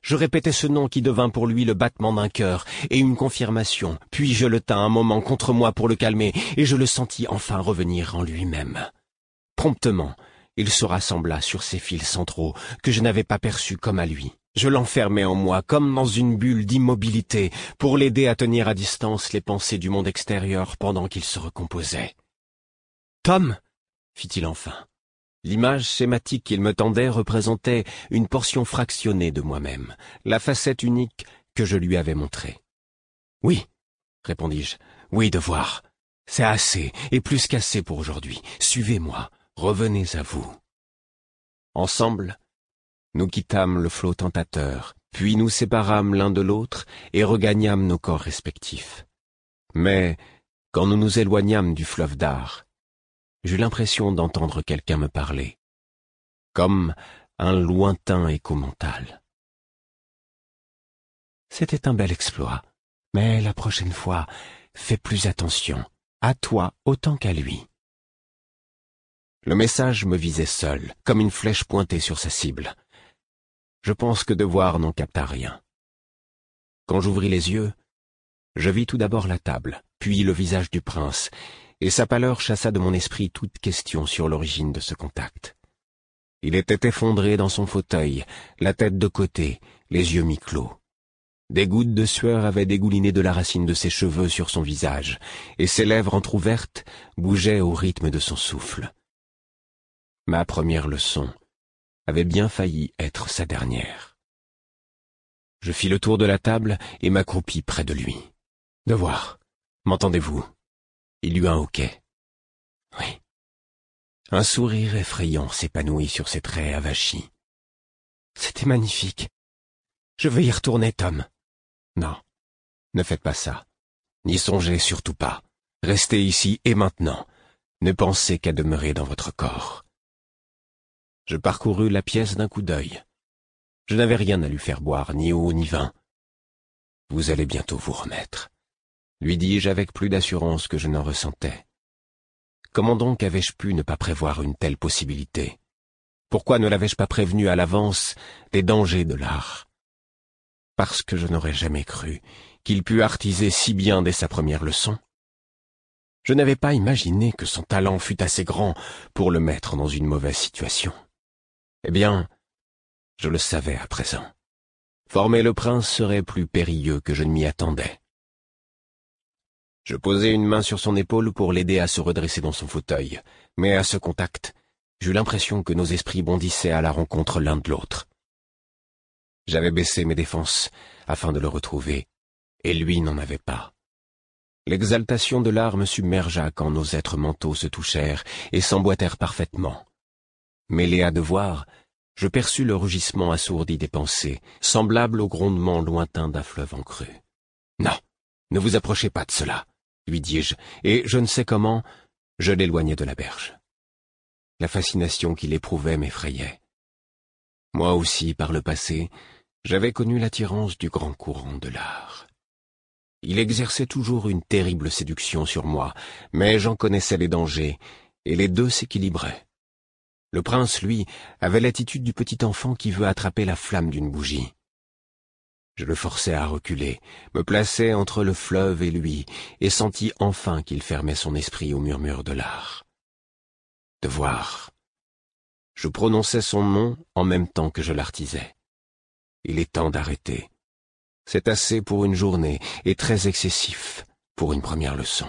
Je répétais ce nom qui devint pour lui le battement d'un cœur et une confirmation, puis je le tins un moment contre moi pour le calmer, et je le sentis enfin revenir en lui-même. Promptement, il se rassembla sur ces fils centraux que je n'avais pas perçus comme à lui. Je l'enfermai en moi comme dans une bulle d'immobilité pour l'aider à tenir à distance les pensées du monde extérieur pendant qu'il se recomposait. « Tom !» fit-il enfin. L'image schématique qu'il me tendait représentait une portion fractionnée de moi-même, la facette unique que je lui avais montrée. « Oui, » répondis-je, « oui, devoir. C'est assez, et plus qu'assez pour aujourd'hui. Suivez-moi, revenez à vous. » Ensemble, nous quittâmes le flot tentateur, puis nous séparâmes l'un de l'autre et regagnâmes nos corps respectifs. Mais, quand nous nous éloignâmes du fleuve d'art, j'eus l'impression d'entendre quelqu'un me parler, comme un lointain écho mental. C'était un bel exploit, mais la prochaine fois, fais plus attention, à toi autant qu'à lui. Le message me visait seul, comme une flèche pointée sur sa cible. Je pense que Devoir n'en capta rien. Quand j'ouvris les yeux, je vis tout d'abord la table, puis le visage du prince, et sa pâleur chassa de mon esprit toute question sur l'origine de ce contact. Il était effondré dans son fauteuil, la tête de côté, les yeux mi-clos. Des gouttes de sueur avaient dégouliné de la racine de ses cheveux sur son visage, et ses lèvres entr'ouvertes bougeaient au rythme de son souffle. Ma première leçon avait bien failli être sa dernière. Je fis le tour de la table et m'accroupis près de lui. « Devoir, m'entendez-vous » Il eut un hoquet. « Oui. » Un sourire effrayant s'épanouit sur ses traits avachis. « C'était magnifique. Je veux y retourner, Tom. » « Non, ne faites pas ça. N'y songez surtout pas. Restez ici et maintenant. Ne pensez qu'à demeurer dans votre corps. » Je parcourus la pièce d'un coup d'œil. Je n'avais rien à lui faire boire, ni eau ni vin. « Vous allez bientôt vous remettre, » lui dis-je avec plus d'assurance que je n'en ressentais. Comment donc avais-je pu ne pas prévoir une telle possibilité? Pourquoi ne l'avais-je pas prévenu à l'avance des dangers de l'art? Parce que je n'aurais jamais cru qu'il pût artiser si bien dès sa première leçon. Je n'avais pas imaginé que son talent fût assez grand pour le mettre dans une mauvaise situation. Eh bien, je le savais à présent. Former le prince serait plus périlleux que je ne m'y attendais. Je posai une main sur son épaule pour l'aider à se redresser dans son fauteuil, mais à ce contact, j'eus l'impression que nos esprits bondissaient à la rencontre l'un de l'autre. J'avais baissé mes défenses afin de le retrouver, et lui n'en avait pas. L'exaltation de l'art me submergea quand nos êtres mentaux se touchèrent et s'emboîtèrent parfaitement. Mêlé à Devoir, je perçus le rugissement assourdi des pensées, semblable au grondement lointain d'un fleuve en crue. « Non, ne vous approchez pas de cela !» lui dis-je, et, je ne sais comment, je l'éloignai de la berge. La fascination qu'il éprouvait m'effrayait. Moi aussi, par le passé, j'avais connu l'attirance du grand courant de l'art. Il exerçait toujours une terrible séduction sur moi, mais j'en connaissais les dangers, et les deux s'équilibraient. Le prince, lui, avait l'attitude du petit enfant qui veut attraper la flamme d'une bougie. Je le forçai à reculer, me plaçai entre le fleuve et lui, et sentis enfin qu'il fermait son esprit au murmure de l'art. Devoir. Je prononçais son nom en même temps que je l'artisais. Il est temps d'arrêter. C'est assez pour une journée, et très excessif pour une première leçon.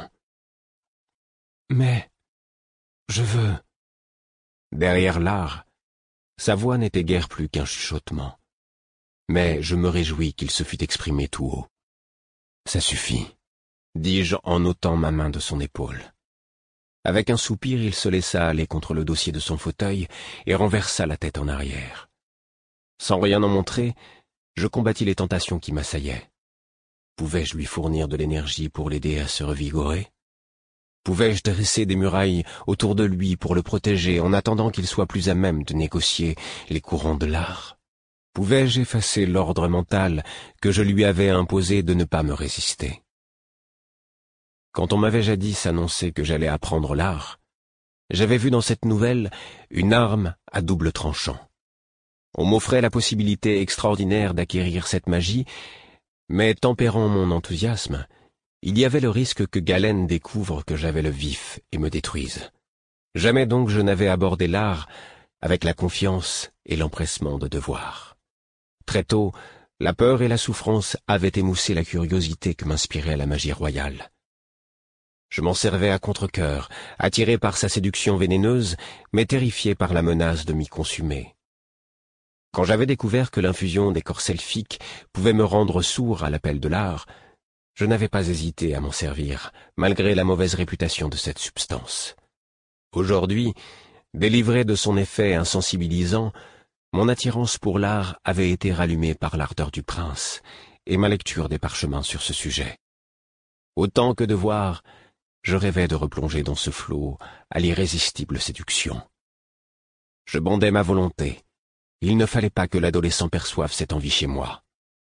Mais je veux... Derrière l'art, sa voix n'était guère plus qu'un chuchotement. Mais je me réjouis qu'il se fût exprimé tout haut. « Ça suffit », dis-je en ôtant ma main de son épaule. Avec un soupir, il se laissa aller contre le dossier de son fauteuil et renversa la tête en arrière. Sans rien en montrer, je combattis les tentations qui m'assaillaient. Pouvais-je lui fournir de l'énergie pour l'aider à se revigorer? Pouvais-je dresser des murailles autour de lui pour le protéger en attendant qu'il soit plus à même de négocier les courants de l'art? Pouvais-je effacer l'ordre mental que je lui avais imposé de ne pas me résister? Quand on m'avait jadis annoncé que j'allais apprendre l'art, j'avais vu dans cette nouvelle une arme à double tranchant. On m'offrait la possibilité extraordinaire d'acquérir cette magie, mais tempérant mon enthousiasme, il y avait le risque que Galen découvre que j'avais le vif et me détruise. Jamais donc je n'avais abordé l'art avec la confiance et l'empressement de devoir. Très tôt, la peur et la souffrance avaient émoussé la curiosité que m'inspirait la magie royale. Je m'en servais à contre-cœur, attiré par sa séduction vénéneuse, mais terrifié par la menace de m'y consumer. Quand j'avais découvert que l'infusion des corps elfiques pouvait me rendre sourd à l'appel de l'art, je n'avais pas hésité à m'en servir, malgré la mauvaise réputation de cette substance. Aujourd'hui, délivré de son effet insensibilisant, mon attirance pour l'art avait été rallumée par l'ardeur du prince et ma lecture des parchemins sur ce sujet. Autant que de voir, je rêvais de replonger dans ce flot à l'irrésistible séduction. Je bondais ma volonté. Il ne fallait pas que l'adolescent perçoive cette envie chez moi.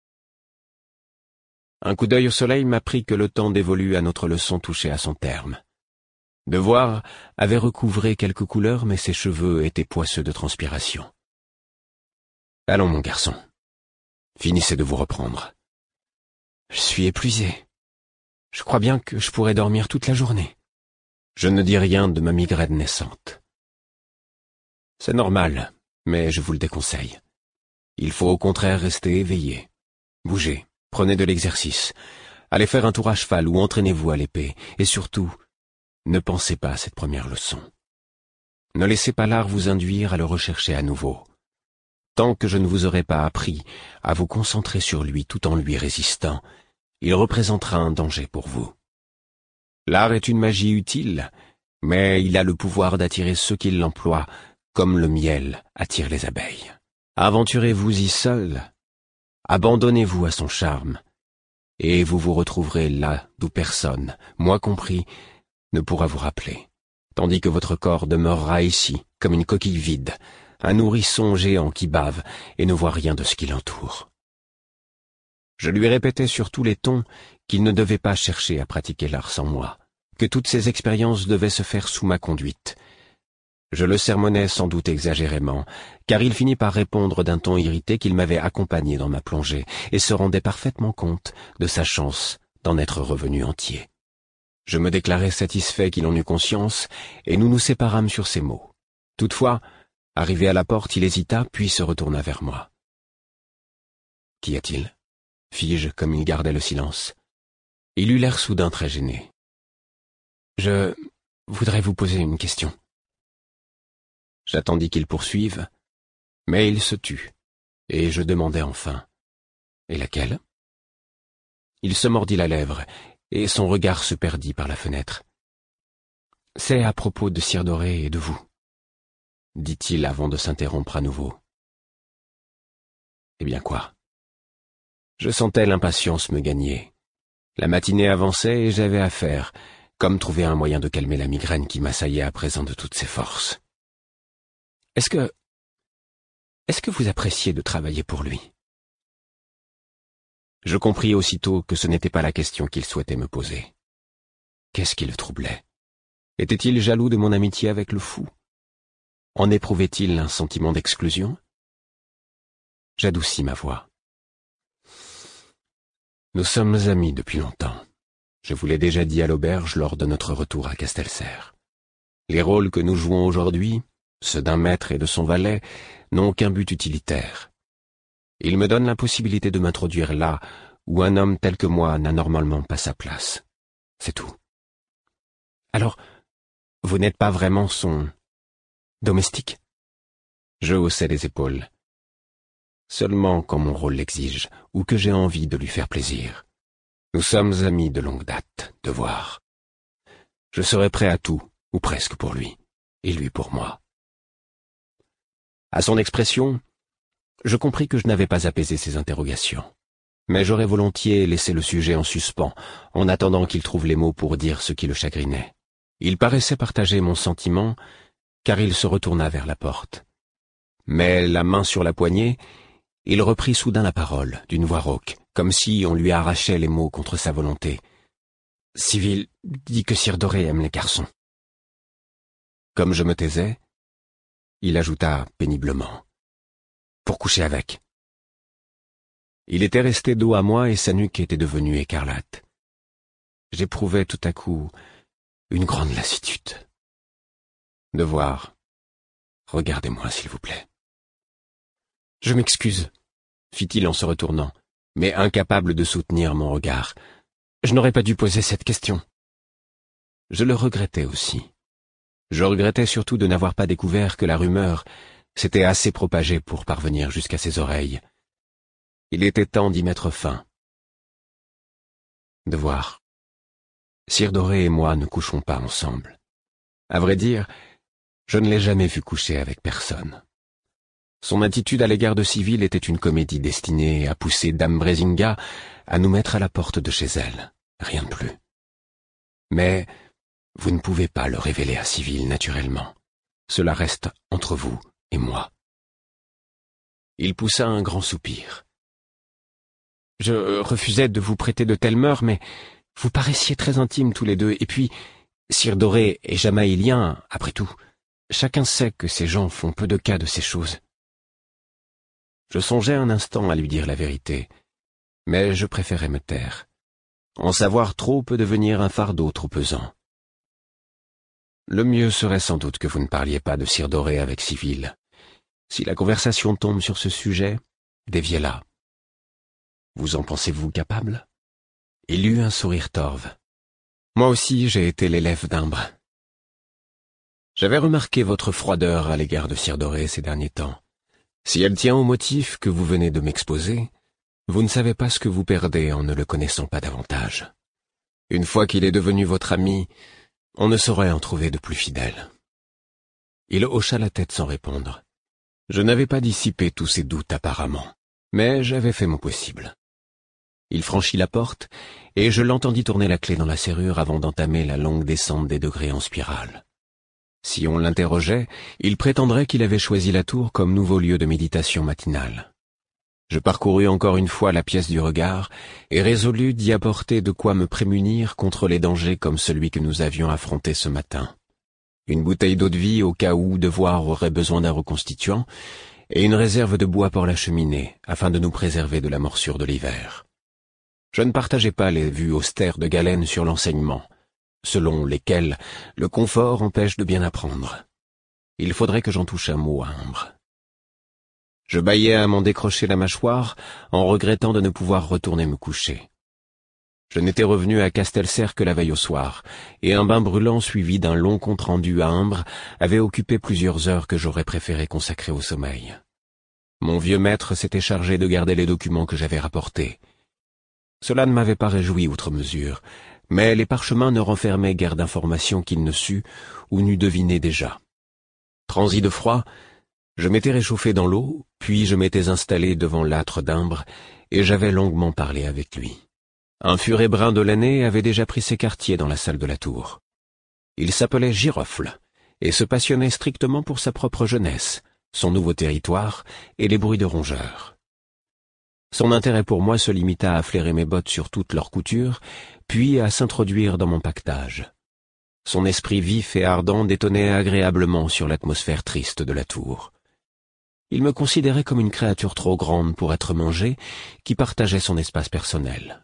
Un coup d'œil au soleil m'apprit que le temps dévolu à notre leçon touchait à son terme. Devoir avait recouvré quelques couleurs, mais ses cheveux étaient poisseux de transpiration. Allons, mon garçon. Finissez de vous reprendre. Je suis épuisé. Je crois bien que je pourrais dormir toute la journée. Je ne dis rien de ma migraine naissante. C'est normal, mais je vous le déconseille. Il faut au contraire rester éveillé. Bougez, prenez de l'exercice. Allez faire un tour à cheval ou entraînez-vous à l'épée. Et surtout, ne pensez pas à cette première leçon. Ne laissez pas l'art vous induire à le rechercher à nouveau. Tant que je ne vous aurai pas appris à vous concentrer sur lui tout en lui résistant, il représentera un danger pour vous. L'art est une magie utile, mais il a le pouvoir d'attirer ceux qui l'emploient, comme le miel attire les abeilles. Aventurez-vous-y seul, abandonnez-vous à son charme, et vous vous retrouverez là d'où personne, moi compris, ne pourra vous rappeler, tandis que votre corps demeurera ici, comme une coquille vide, un nourrisson géant qui bave et ne voit rien de ce qui l'entoure. Je lui répétais sur tous les tons qu'il ne devait pas chercher à pratiquer l'art sans moi, que toutes ses expériences devaient se faire sous ma conduite. Je le sermonnais sans doute exagérément, car il finit par répondre d'un ton irrité qu'il m'avait accompagné dans ma plongée et se rendait parfaitement compte de sa chance d'en être revenu entier. Je me déclarai satisfait qu'il en eût conscience, et nous nous séparâmes sur ces mots. Toutefois, arrivé à la porte, il hésita, puis se retourna vers moi. « Qu'y a-t-il » fis-je, comme il gardait le silence. Il eut l'air soudain très gêné. « Je voudrais vous poser une question. » J'attendis qu'il poursuive, mais il se tut, et je demandai enfin. « Et laquelle ?» Il se mordit la lèvre, et son regard se perdit par la fenêtre. « C'est à propos de Cire Dorée et de vous, » dit-il avant de s'interrompre à nouveau. « Eh bien quoi ?» Je sentais l'impatience me gagner. La matinée avançait et j'avais à faire, comme trouver un moyen de calmer la migraine qui m'assaillait à présent de toutes ses forces. « Est-ce que... est-ce que vous appréciez de travailler pour lui ?» Je compris aussitôt que ce n'était pas la question qu'il souhaitait me poser. Qu'est-ce qui le troublait? Était-il jaloux de mon amitié avec le fou? En éprouvait-il un sentiment d'exclusion? J'adoucis ma voix. Nous sommes amis depuis longtemps. Je vous l'ai déjà dit à l'auberge lors de notre retour à Castelserre. Les rôles que nous jouons aujourd'hui, ceux d'un maître et de son valet, n'ont qu'un but utilitaire. Il me donne la possibilité de m'introduire là où un homme tel que moi n'a normalement pas sa place. C'est tout. Alors, vous n'êtes pas vraiment son domestique? Je haussai les épaules. Seulement quand mon rôle l'exige, ou que j'ai envie de lui faire plaisir. Nous sommes amis de longue date, de voir. Je serai prêt à tout, ou presque pour lui, et lui pour moi. À son expression, je compris que je n'avais pas apaisé ses interrogations. Mais j'aurais volontiers laissé le sujet en suspens, en attendant qu'il trouve les mots pour dire ce qui le chagrinait. Il paraissait partager mon sentiment, car il se retourna vers la porte. Mais, la main sur la poignée, il reprit soudain la parole, d'une voix rauque, comme si on lui arrachait les mots contre sa volonté. « Civil dit que Cire Dorée aime les garçons. » Comme je me taisais, il ajouta péniblement. pour coucher avec. Il était resté dos à moi et sa nuque était devenue écarlate. J'éprouvais tout à coup une grande lassitude. Devoir, regardez-moi s'il vous plaît. Je m'excuse, fit-il en se retournant, mais incapable de soutenir mon regard. Je n'aurais pas dû poser cette question. Je le regrettais aussi. Je regrettais surtout de n'avoir pas découvert que la rumeur s'était assez propagée pour parvenir jusqu'à ses oreilles. Il était temps d'y mettre fin. Devoir. Sire Doré et moi ne couchons pas ensemble. À vrai dire, je ne l'ai jamais vu coucher avec personne. Son attitude à l'égard de Civil était une comédie destinée à pousser Dame Brésinga à nous mettre à la porte de chez elle, rien de plus. Mais vous ne pouvez pas le révéler à Civil naturellement. Cela reste entre vous et moi. Il poussa un grand soupir. Je refusais de vous prêter de telles mœurs, mais vous paraissiez très intimes tous les deux, et puis, Sire Doré est jamaïlien, après tout. Chacun sait que ces gens font peu de cas de ces choses. Je songeais un instant à lui dire la vérité, mais je préférais me taire. En savoir trop peut devenir un fardeau trop pesant. Le mieux serait sans doute que vous ne parliez pas de Sire Doré avec Civil. Si la conversation tombe sur ce sujet, déviez-la. Vous en pensez-vous capable? Il eut un sourire torve. Moi aussi, j'ai été l'élève d'Imbre. J'avais remarqué votre froideur à l'égard de Sire Doré ces derniers temps. Si elle tient au motif que vous venez de m'exposer, vous ne savez pas ce que vous perdez en ne le connaissant pas davantage. Une fois qu'il est devenu votre ami, on ne saurait en trouver de plus fidèle. Il hocha la tête sans répondre. Je n'avais pas dissipé tous ses doutes apparemment, mais j'avais fait mon possible. Il franchit la porte, et je l'entendis tourner la clé dans la serrure avant d'entamer la longue descente des degrés en spirale. Si on l'interrogeait, il prétendrait qu'il avait choisi la tour comme nouveau lieu de méditation matinale. Je parcourus encore une fois la pièce du regard, et résolus d'y apporter de quoi me prémunir contre les dangers comme celui que nous avions affronté ce matin. Une bouteille d'eau-de-vie au cas où Devoir aurait besoin d'un reconstituant, et une réserve de bois pour la cheminée, afin de nous préserver de la morsure de l'hiver. Je ne partageais pas les vues austères de Galène sur l'enseignement, selon lesquelles le confort empêche de bien apprendre. Il faudrait que j'en touche un mot à Imbre. Je bâillais à m'en décrocher la mâchoire, en regrettant de ne pouvoir retourner me coucher. Je n'étais revenu à Castelserre que la veille au soir, et un bain brûlant suivi d'un long compte-rendu à Imbre avait occupé plusieurs heures que j'aurais préféré consacrer au sommeil. Mon vieux maître s'était chargé de garder les documents que j'avais rapportés. Cela ne m'avait pas réjoui outre mesure, mais les parchemins ne renfermaient guère d'informations qu'il ne sût ou n'eût deviné déjà. Transi de froid, je m'étais réchauffé dans l'eau, puis je m'étais installé devant l'âtre d'Imbre, et j'avais longuement parlé avec lui. Un furet brun de l'année avait déjà pris ses quartiers dans la salle de la tour. Il s'appelait Girofle, et se passionnait strictement pour sa propre jeunesse, son nouveau territoire et les bruits de rongeurs. Son intérêt pour moi se limita à flairer mes bottes sur toutes leurs coutures, puis à s'introduire dans mon pactage. Son esprit vif et ardent détonnait agréablement sur l'atmosphère triste de la tour. Il me considérait comme une créature trop grande pour être mangée, qui partageait son espace personnel.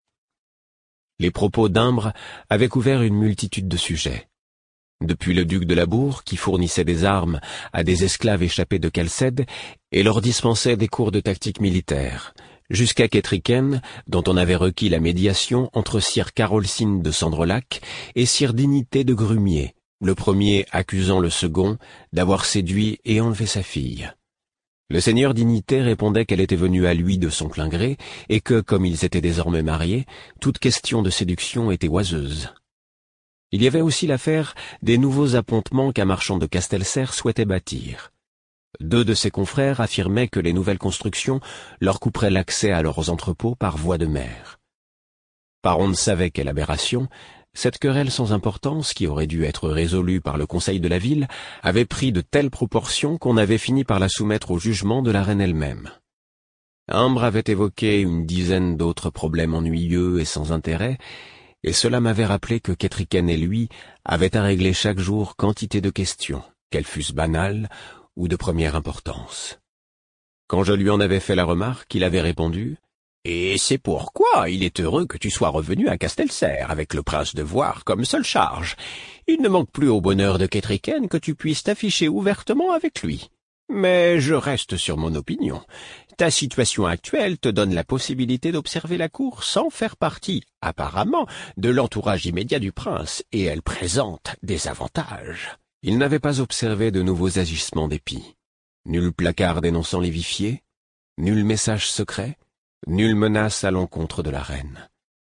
Les propos d'Imbre avaient couvert une multitude de sujets. Depuis le duc de Labour, qui fournissait des armes à des esclaves échappés de Calcède et leur dispensait des cours de tactique militaire, jusqu'à Ketriken, dont on avait requis la médiation entre sire Carolsine de Sandrelac et sire Dignité de Grumier, le premier accusant le second d'avoir séduit et enlevé sa fille. Le seigneur Dignité répondait qu'elle était venue à lui de son plein gré et que, comme ils étaient désormais mariés, toute question de séduction était oiseuse. Il y avait aussi l'affaire des nouveaux appontements qu'un marchand de Castelserre souhaitait bâtir. Deux de ses confrères affirmaient que les nouvelles constructions leur couperaient l'accès à leurs entrepôts par voie de mer. Par on ne savait quelle aberration, cette querelle sans importance, qui aurait dû être résolue par le conseil de la ville, avait pris de telles proportions qu'on avait fini par la soumettre au jugement de la reine elle-même. Imbre avait évoqué une dizaine d'autres problèmes ennuyeux et sans intérêt, et cela m'avait rappelé que Ketriken et lui avaient à régler chaque jour quantité de questions, qu'elles fussent banales ou de première importance. Quand je lui en avais fait la remarque, il avait répondu « Et c'est pourquoi il est heureux que tu sois revenu à Castelserre avec le prince de Voire comme seule charge. Il ne manque plus au bonheur de Kettricken que tu puisses t'afficher ouvertement avec lui. Mais je reste sur mon opinion. Ta situation actuelle te donne la possibilité d'observer la cour sans faire partie, apparemment, de l'entourage immédiat du prince, et elle présente des avantages. » Il n'avait pas observé de nouveaux agissements d'Épie. Nul placard dénonçant les vifiers, nul message secret, nulle menace à l'encontre de la reine.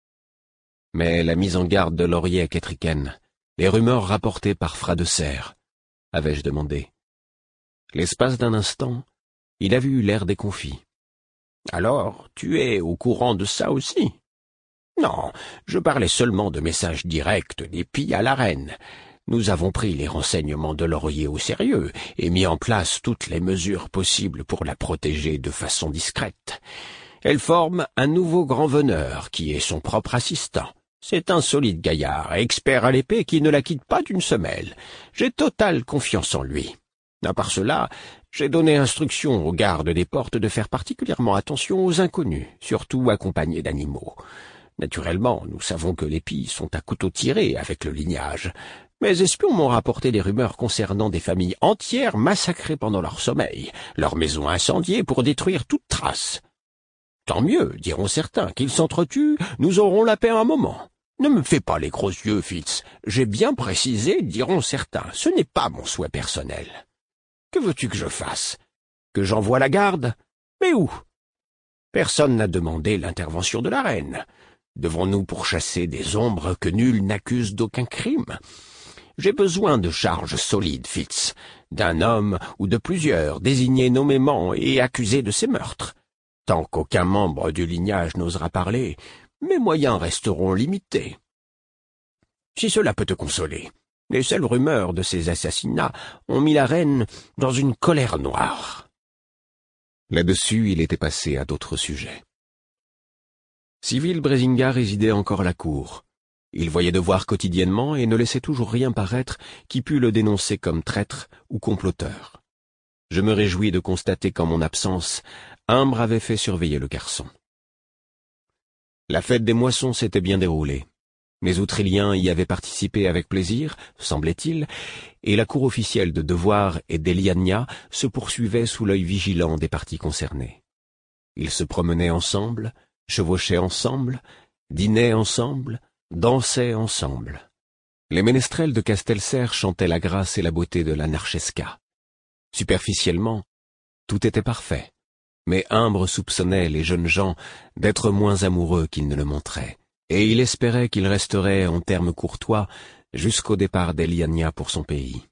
Mais la mise en garde de Laurier à Kettricken, les rumeurs rapportées par Fra de Serre, avais-je demandé. L'espace d'un instant, il avait eu l'air déconfit. « Alors, tu es au courant de ça aussi ?»« Non, je parlais seulement de messages directs d'Épie à la reine. Nous avons pris les renseignements de Laurier au sérieux et mis en place toutes les mesures possibles pour la protéger de façon discrète. Elle forme un nouveau grand veneur qui est son propre assistant. C'est un solide gaillard, expert à l'épée qui ne la quitte pas d'une semelle. J'ai totale confiance en lui. À part cela, j'ai donné instruction aux gardes des portes de faire particulièrement attention aux inconnus, surtout accompagnés d'animaux. Naturellement, nous savons que les Épis sont à couteau tiré avec le lignage. Mes espions m'ont rapporté des rumeurs concernant des familles entières massacrées pendant leur sommeil, leurs maisons incendiées pour détruire toute trace. Tant mieux, diront certains, qu'ils s'entretuent, nous aurons la paix un moment. Ne me fais pas les gros yeux, Fitz. J'ai bien précisé, diront certains, ce n'est pas mon souhait personnel. Que veux-tu que je fasse? Que j'envoie la garde? Mais où? Personne n'a demandé l'intervention de la reine. Devons-nous pourchasser des ombres que nul n'accuse d'aucun crime? J'ai besoin de charges solides, Fitz, d'un homme ou de plusieurs désignés nommément et accusés de ces meurtres. Tant qu'aucun membre du lignage n'osera parler, mes moyens resteront limités. Si cela peut te consoler, les seules rumeurs de ces assassinats ont mis la reine dans une colère noire. Là-dessus, il était passé à d'autres sujets. Civil Brésinga résidait encore à la cour. Il voyait devoir quotidiennement et ne laissait toujours rien paraître qui pût le dénoncer comme traître ou comploteur. Je me réjouis de constater qu'en mon absence, Imbre avait fait surveiller le garçon. La fête des moissons s'était bien déroulée. Les Outriliens y avaient participé avec plaisir, semblait-il, et la cour officielle de Devoir et d'Eliania se poursuivait sous l'œil vigilant des parties concernées. Ils se promenaient ensemble, chevauchaient ensemble, dînaient ensemble, dansaient ensemble. Les ménestrels de Castelserre chantaient la grâce et la beauté de la Narchesca. Superficiellement, tout était parfait, mais Imbre soupçonnait les jeunes gens d'être moins amoureux qu'ils ne le montraient, et il espérait qu'ils resteraient en termes courtois jusqu'au départ d'Eliania pour son pays.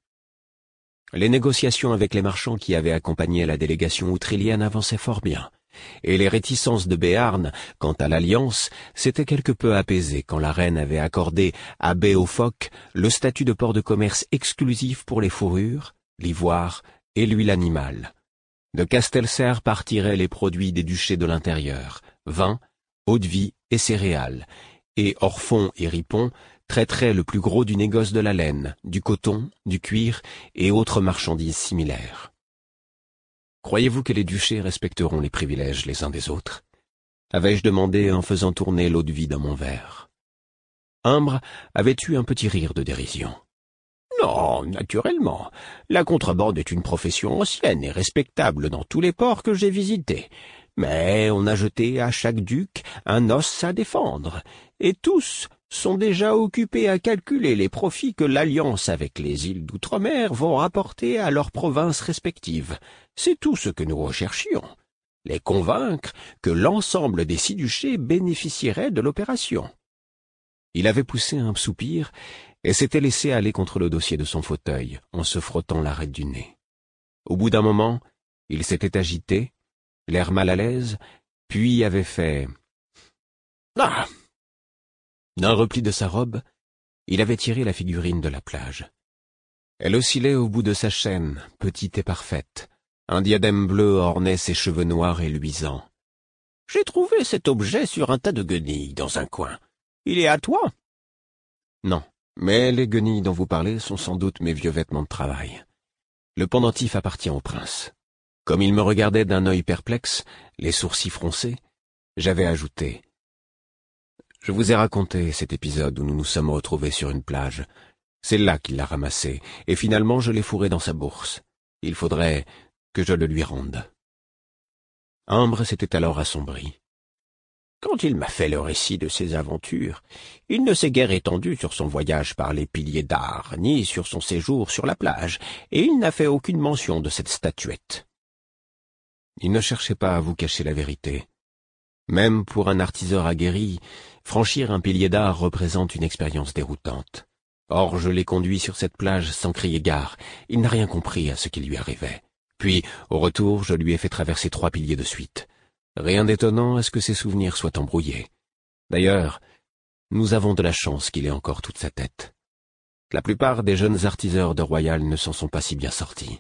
Les négociations avec les marchands qui avaient accompagné la délégation outrilienne avançaient fort bien, et les réticences de Béarn quant à l'alliance s'étaient quelque peu apaisées quand la reine avait accordé à Béofoc le statut de port de commerce exclusif pour les fourrures, l'ivoire et l'huile animale. De Castelserre partiraient les produits des duchés de l'intérieur, vin, eau-de-vie et céréales, et Orphon et Ripon traiteraient le plus gros du négoce de la laine, du coton, du cuir et autres marchandises similaires. Croyez-vous que les duchés respecteront les privilèges les uns des autres? Avais-je demandé en faisant tourner l'eau-de-vie dans mon verre. Imbre avait eu un petit rire de dérision. Non, naturellement. La contrebande est une profession ancienne et respectable dans tous les ports que j'ai visités. Mais on a jeté à chaque duc un os à défendre, et tous sont déjà occupés à calculer les profits que l'alliance avec les îles d'outre-mer vont rapporter à leurs provinces respectives. C'est tout ce que nous recherchions, les convaincre que l'ensemble des six duchés bénéficieraient de l'opération. Il avait poussé un soupir et s'était laissé aller contre le dossier de son fauteuil en se frottant l'arête du nez. Au bout d'un moment, il s'était agité, l'air mal à l'aise, puis avait fait « Ah !» D'un repli de sa robe, il avait tiré la figurine de la plage. Elle oscillait au bout de sa chaîne, petite et parfaite. Un diadème bleu ornait ses cheveux noirs et luisants. « J'ai trouvé cet objet sur un tas de guenilles dans un coin. Il est à toi ?»« Non, mais les guenilles dont vous parlez sont sans doute mes vieux vêtements de travail. Le pendentif appartient au prince. » Comme il me regardait d'un œil perplexe, les sourcils froncés, j'avais ajouté « Je vous ai raconté cet épisode où nous nous sommes retrouvés sur une plage. C'est là qu'il l'a ramassé, et finalement je l'ai fourré dans sa bourse. Il faudrait que je le lui rende. » Ambre s'était alors assombri.
Quand il m'a fait le récit de ses aventures, il ne s'est guère étendu sur son voyage par les piliers d'art, ni sur son séjour sur la plage, et il n'a fait aucune mention de cette statuette.
Il ne cherchait pas à vous cacher la vérité. Même pour un artiseur aguerri, franchir un pilier d'art représente une expérience déroutante. Or, je l'ai conduit sur cette plage sans crier gare. Il n'a rien compris à ce qui lui arrivait. Puis, au retour, je lui ai fait traverser trois piliers de suite. Rien d'étonnant à ce que ses souvenirs soient embrouillés. D'ailleurs, nous avons de la chance qu'il ait encore toute sa tête. La plupart des jeunes artiseurs de Royal ne s'en sont pas si bien sortis.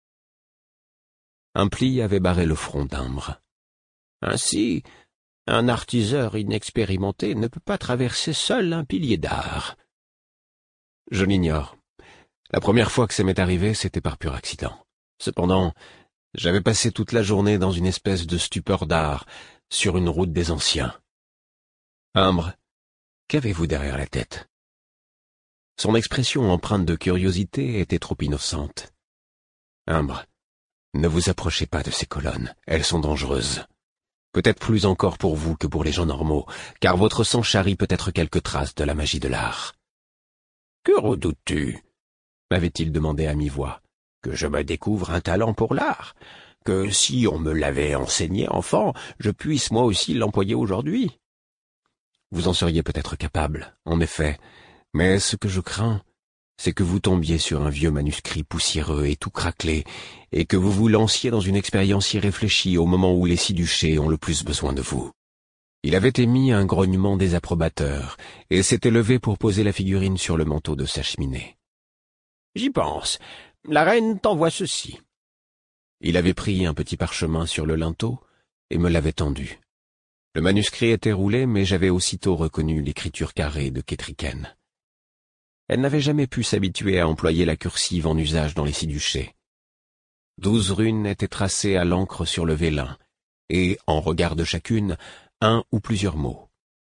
Un pli avait barré le front d'Ambre.
Ainsi, un artiseur inexpérimenté ne peut pas traverser seul un pilier d'art.
Je l'ignore. La première fois que ça m'est arrivé, c'était par pur accident. Cependant, j'avais passé toute la journée dans une espèce de stupeur d'art, sur une route des anciens. Ambre, qu'avez-vous derrière la tête? Son expression empreinte de curiosité était trop innocente. Ambre, ne vous approchez pas de ces colonnes, elles sont dangereuses. Peut-être plus encore pour vous que pour les gens normaux, car votre sang charrie peut-être quelques traces de la magie de l'art.
Que redoutes-tu?
M'avait-il demandé à mi-voix.
Que je me découvre un talent pour l'art, que si on me l'avait enseigné enfant, je puisse moi aussi l'employer aujourd'hui.
Vous en seriez peut-être capable, en effet, mais ce que je crains, c'est que vous tombiez sur un vieux manuscrit poussiéreux et tout craquelé, et que vous vous lanciez dans une expérience irréfléchie au moment où les Siduchés ont le plus besoin de vous. Il avait émis un grognement désapprobateur, et s'était levé pour poser la figurine sur le manteau de sa cheminée.
J'y pense. La reine t'envoie ceci.
Il avait pris un petit parchemin sur le linteau et me l'avait tendu. Le manuscrit était roulé, mais j'avais aussitôt reconnu l'écriture carrée de Ketriken. Elle n'avait jamais pu s'habituer à employer la cursive en usage dans les Siduchés. Douze runes étaient tracées à l'encre sur le vélin, et, en regard de chacune, un ou plusieurs mots.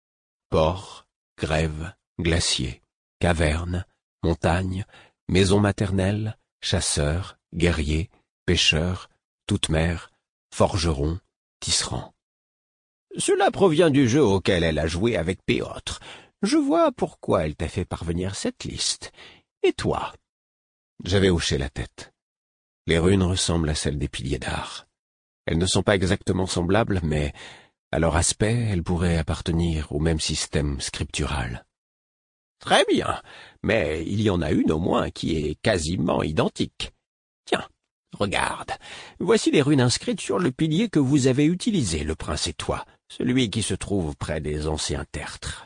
Port, grève, glacier, caverne, montagne, maison maternelle, chasseur, guerrier, pêcheur, toute mer, forgeron, tisserand.
Cela provient du jeu auquel elle a joué avec Péotre. Je vois pourquoi elle t'a fait parvenir cette liste. Et toi?
J'avais hoché la tête. Les runes ressemblent à celles des piliers d'art. Elles ne sont pas exactement semblables, mais, à leur aspect, elles pourraient appartenir au même système scriptural.
Très bien, mais il y en a une au moins qui est quasiment identique. Tiens, regarde, voici les runes inscrites sur le pilier que vous avez utilisé, le prince et toi, celui qui se trouve près des anciens tertres.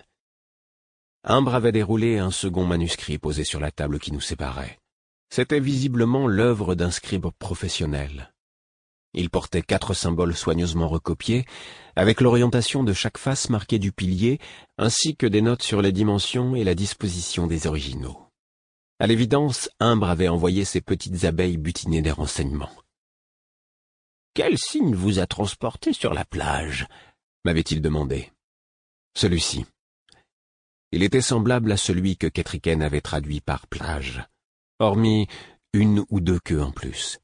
Ambre avait déroulé un second manuscrit posé sur la table qui nous séparait. C'était visiblement l'œuvre d'un scribe professionnel. Il portait quatre symboles soigneusement recopiés, avec l'orientation de chaque face marquée du pilier, ainsi que des notes sur les dimensions et la disposition des originaux. À l'évidence, Ambre avait envoyé ses petites abeilles butiner des renseignements.
« Quel signe vous a transporté sur la plage ?»
m'avait-il demandé. Celui-ci. Il était semblable à celui que Ketriken avait traduit par plage, hormis une ou deux queues en plus.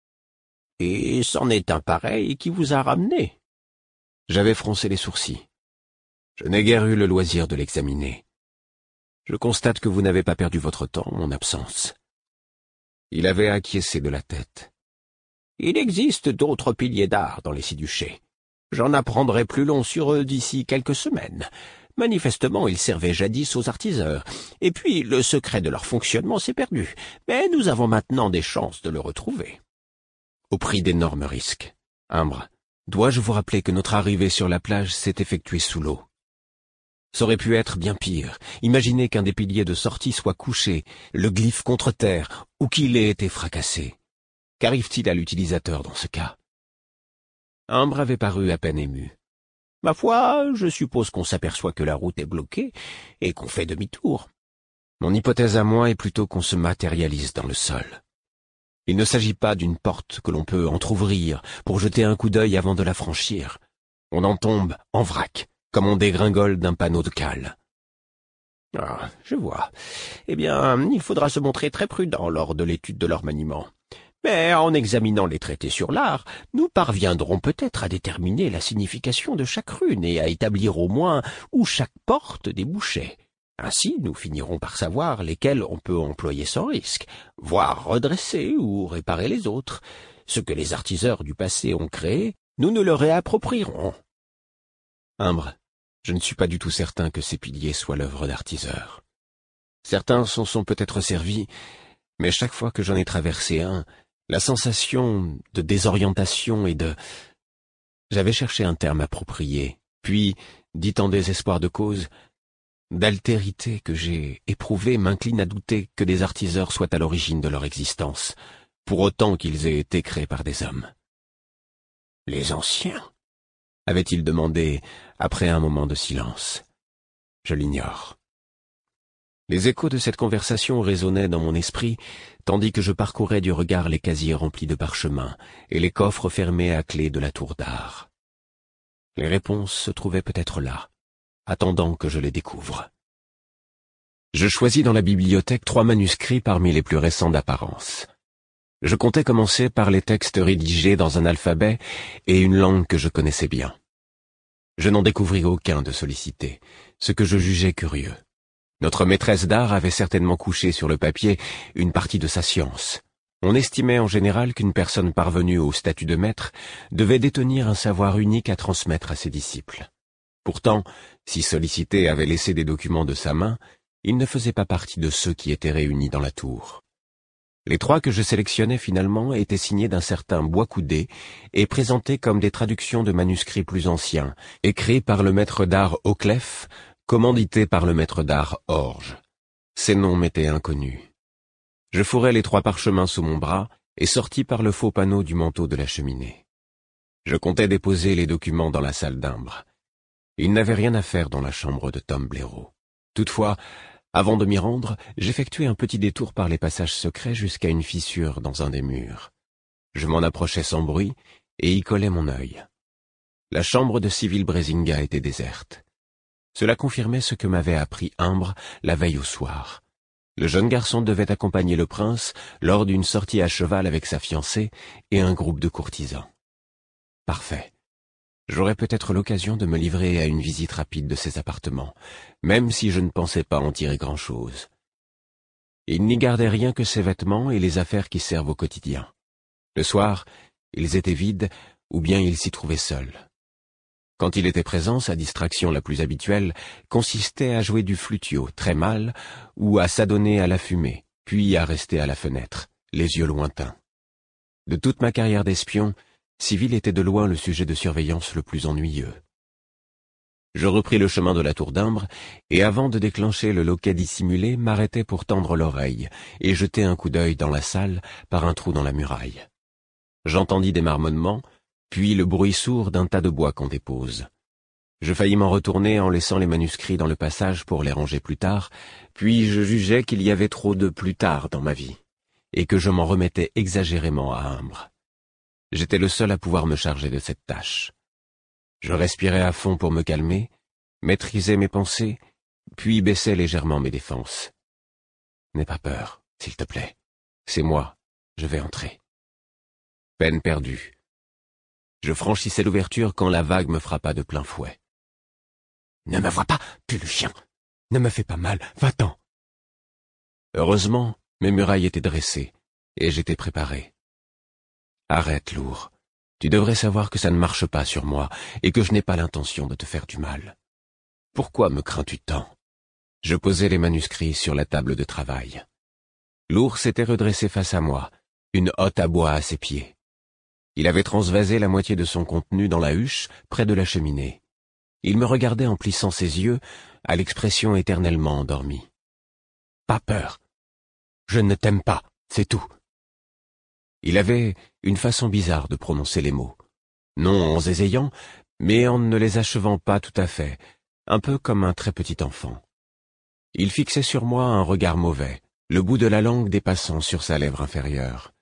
Et c'en est un pareil qui vous a ramené.
J'avais froncé les sourcils. Je n'ai guère eu le loisir de l'examiner. Je constate que vous n'avez pas perdu votre temps en mon absence. Il avait acquiescé de la tête.
Il existe d'autres piliers d'art dans les Siduchés. J'en apprendrai plus long sur eux d'ici quelques semaines. Manifestement, ils servaient jadis aux artiseurs, et puis le secret de leur fonctionnement s'est perdu, mais nous avons maintenant des chances de le retrouver.
Au prix d'énormes risques. Ambre, dois-je vous rappeler que notre arrivée sur la plage s'est effectuée sous l'eau? Ça aurait pu être bien pire. Imaginez qu'un des piliers de sortie soit couché, le glyphe contre terre, ou qu'il ait été fracassé. Qu'arrive-t-il à l'utilisateur dans ce cas? Ambre avait paru à peine ému.
Ma foi, je suppose qu'on s'aperçoit que la route est bloquée et qu'on fait demi-tour.
Mon hypothèse à moi est plutôt qu'on se matérialise dans le sol. Il ne s'agit pas d'une porte que l'on peut entr'ouvrir pour jeter un coup d'œil avant de la franchir. On en tombe en vrac, comme on dégringole d'un panneau de cale.
Ah, je vois. Eh bien, il faudra se montrer très prudent lors de l'étude de leur maniement. Mais en examinant les traités sur l'art, nous parviendrons peut-être à déterminer la signification de chaque rune et à établir au moins où chaque porte débouchait. Ainsi, nous finirons par savoir lesquelles on peut employer sans risque, voire redresser ou réparer les autres. Ce que les artiseurs du passé ont créé, nous nous le réapproprierons.
Imbre, je ne suis pas du tout certain que ces piliers soient l'œuvre d'artiseurs. Certains s'en sont peut-être servis, mais chaque fois que j'en ai traversé un, la sensation de désorientation et de... J'avais cherché un terme approprié, puis, dit en désespoir de cause, d'altérité que j'ai éprouvée m'incline à douter que des artiseurs soient à l'origine de leur existence, pour autant qu'ils aient été créés par des hommes.
« Les anciens ?»
avait-il demandé après un moment de silence. Je l'ignore. Les échos de cette conversation résonnaient dans mon esprit, tandis que je parcourais du regard les casiers remplis de parchemins et les coffres fermés à clé de la tour d'art. Les réponses se trouvaient peut-être là, attendant que je les découvre. Je choisis dans la bibliothèque trois manuscrits parmi les plus récents d'apparence. Je comptais commencer par les textes rédigés dans un alphabet et une langue que je connaissais bien. Je n'en découvris aucun de sollicité, ce que je jugeais curieux. Notre maîtresse d'art avait certainement couché sur le papier une partie de sa science. On estimait en général qu'une personne parvenue au statut de maître devait détenir un savoir unique à transmettre à ses disciples. Pourtant, si Sollicité avait laissé des documents de sa main, il ne faisait pas partie de ceux qui étaient réunis dans la tour. Les trois que je sélectionnais finalement étaient signés d'un certain Boiscoudé et présentés comme des traductions de manuscrits plus anciens, écrits par le maître d'art Auclef, commandités par le maître d'art Orge. Ces noms m'étaient inconnus. Je fourrai les trois parchemins sous mon bras et sortis par le faux panneau du manteau de la cheminée. Je comptais déposer les documents dans la salle d'Imbre. Il n'avait rien à faire dans la chambre de Tom Blaireau. Toutefois, avant de m'y rendre, j'effectuai un petit détour par les passages secrets jusqu'à une fissure dans un des murs. Je m'en approchai sans bruit et y collai mon œil. La chambre de Civil Brésinga était déserte. Cela confirmait ce que m'avait appris Imbre la veille au soir. Le jeune garçon devait accompagner le prince lors d'une sortie à cheval avec sa fiancée et un groupe de courtisans. Parfait. J'aurais peut-être l'occasion de me livrer à une visite rapide de ses appartements, même si je ne pensais pas en tirer grand-chose. Il n'y gardait rien que ses vêtements et les affaires qui servent au quotidien. Le soir, ils étaient vides, ou bien il s'y trouvait seul. Quand il était présent, sa distraction la plus habituelle consistait à jouer du flutio très mal, ou à s'adonner à la fumée, puis à rester à la fenêtre, les yeux lointains. De toute ma carrière d'espion, Civil était de loin le sujet de surveillance le plus ennuyeux. Je repris le chemin de la tour d'Imbre, et avant de déclencher le loquet dissimulé, m'arrêtai pour tendre l'oreille et jeter un coup d'œil dans la salle par un trou dans la muraille. J'entendis des marmonnements, puis le bruit sourd d'un tas de bois qu'on dépose. Je faillis m'en retourner en laissant les manuscrits dans le passage pour les ranger plus tard, puis je jugeai qu'il y avait trop de plus tard dans ma vie, et que je m'en remettais exagérément à Imbre. J'étais le seul à pouvoir me charger de cette tâche. Je respirais à fond pour me calmer, maîtrisais mes pensées, puis baissais légèrement mes défenses. N'aie pas peur, s'il te plaît. C'est moi, je vais entrer. Peine perdue. Je franchissais l'ouverture quand la vague me frappa de plein fouet. « Ne me vois pas, pue le chien! Ne me fais pas mal, va-t'en !» Heureusement, mes murailles étaient dressées, et j'étais préparé. Arrête, lourd. Tu devrais savoir que ça ne marche pas sur moi et que je n'ai pas l'intention de te faire du mal. Pourquoi me crains-tu tant? Je posai les manuscrits sur la table de travail. L'ours s'était redressé face à moi, une hotte à bois à ses pieds. Il avait transvasé la moitié de son contenu dans la huche, près de la cheminée. Il me regardait en plissant ses yeux, à l'expression éternellement endormie. « Pas peur. Je ne t'aime pas, c'est tout. » Il avait une façon bizarre de prononcer les mots, non en zézayant, mais en ne les achevant pas tout à fait, un peu comme un très petit enfant. Il fixait sur moi un regard mauvais, le bout de la langue dépassant sur sa lèvre inférieure.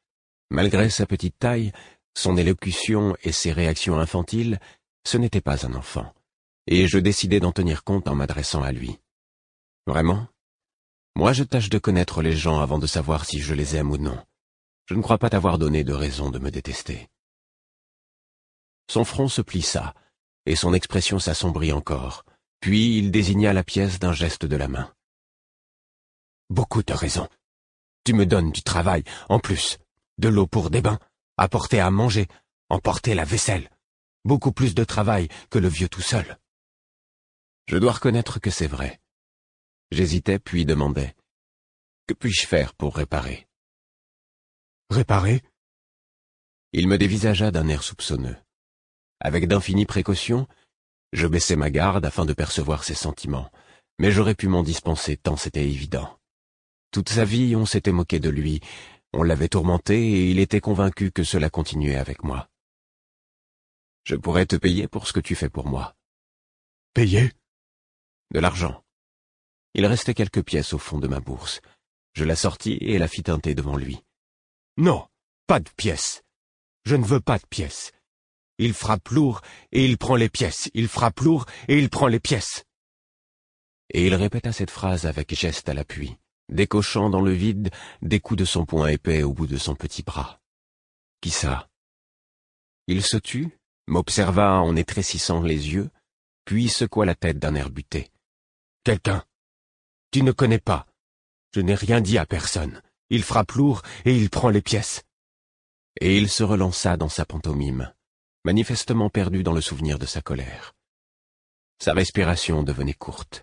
Malgré sa petite taille, son élocution et ses réactions infantiles, ce n'était pas un enfant, et je décidai d'en tenir compte en m'adressant à lui. Vraiment? Moi, je tâche de connaître les gens avant de savoir si je les aime ou non. Je ne crois pas t'avoir donné de raison de me détester. Son front se plissa, et son expression s'assombrit encore, puis il désigna la pièce d'un geste de la main. Beaucoup de raisons. Tu me donnes du travail, en plus, de l'eau pour des bains, apporter à manger, emporter la vaisselle. Beaucoup plus de travail que le vieux tout seul. Je dois reconnaître que c'est vrai. J'hésitais puis demandai. Que puis-je faire pour réparer? Réparer? Il me dévisagea d'un air soupçonneux. Avec d'infinies précautions, je baissai ma garde afin de percevoir ses sentiments, mais j'aurais pu m'en dispenser tant c'était évident. Toute sa vie, on s'était moqué de lui, on l'avait tourmenté et il était convaincu que cela continuait avec moi. Je pourrais te payer pour ce que tu fais pour moi. Payer? De l'argent. Il restait quelques pièces au fond de ma bourse. Je la sortis et la fis teinter devant lui. Non, pas de pièces. Je ne veux pas de pièces. Il frappe lourd et il prend les pièces. Il frappe lourd et il prend les pièces. Et il répéta cette phrase avec geste à l'appui, décochant dans le vide des coups de son poing épais au bout de son petit bras. Qui ça? Il se tut, m'observa en étrécissant les yeux, puis secoua la tête d'un air buté. Quelqu'un. Tu ne connais pas. Je n'ai rien dit à personne. Il frappe lourd et il prend les pièces. Et il se relança dans sa pantomime, manifestement perdu dans le souvenir de sa colère. Sa respiration devenait courte.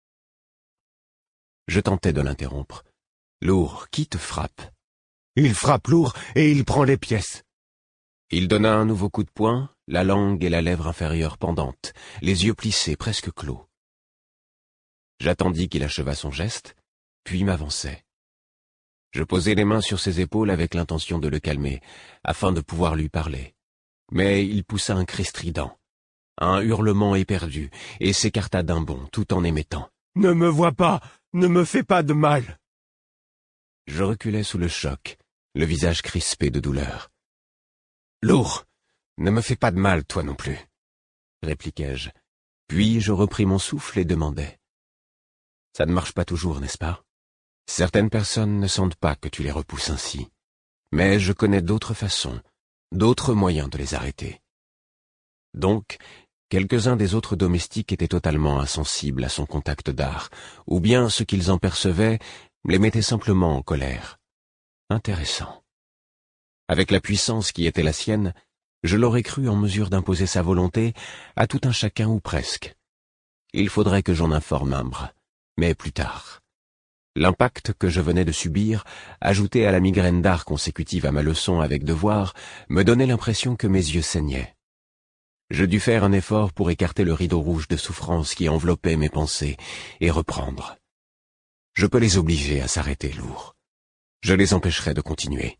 Je tentais de l'interrompre. Lourd, qui te frappe? Il frappe lourd et il prend les pièces. Il donna un nouveau coup de poing, la langue et la lèvre inférieure pendantes, les yeux plissés, presque clos. J'attendis qu'il achevât son geste, puis m'avançai. Je posai les mains sur ses épaules avec l'intention de le calmer, afin de pouvoir lui parler. Mais il poussa un cri strident, un hurlement éperdu, et s'écarta d'un bond, tout en émettant. « Ne me vois pas! Ne me fais pas de mal !» Je reculai sous le choc, le visage crispé de douleur. « Lourd! Ne me fais pas de mal, toi non plus !» répliquai-je. Puis je repris mon souffle et demandai. « Ça ne marche pas toujours, n'est-ce pas? Certaines personnes ne sentent pas que tu les repousses ainsi. Mais je connais d'autres façons, d'autres moyens de les arrêter. » Donc, quelques-uns des autres domestiques étaient totalement insensibles à son contact d'art, ou bien ce qu'ils en percevaient les mettait simplement en colère. Intéressant. Avec la puissance qui était la sienne, je l'aurais cru en mesure d'imposer sa volonté à tout un chacun ou presque. Il faudrait que j'en informe Imbre, mais plus tard. L'impact que je venais de subir, ajouté à la migraine d'art consécutive à ma leçon avec devoir, me donnait l'impression que mes yeux saignaient. Je dus faire un effort pour écarter le rideau rouge de souffrance qui enveloppait mes pensées et reprendre. Je peux les obliger à s'arrêter, Lourd. Je les empêcherai de continuer.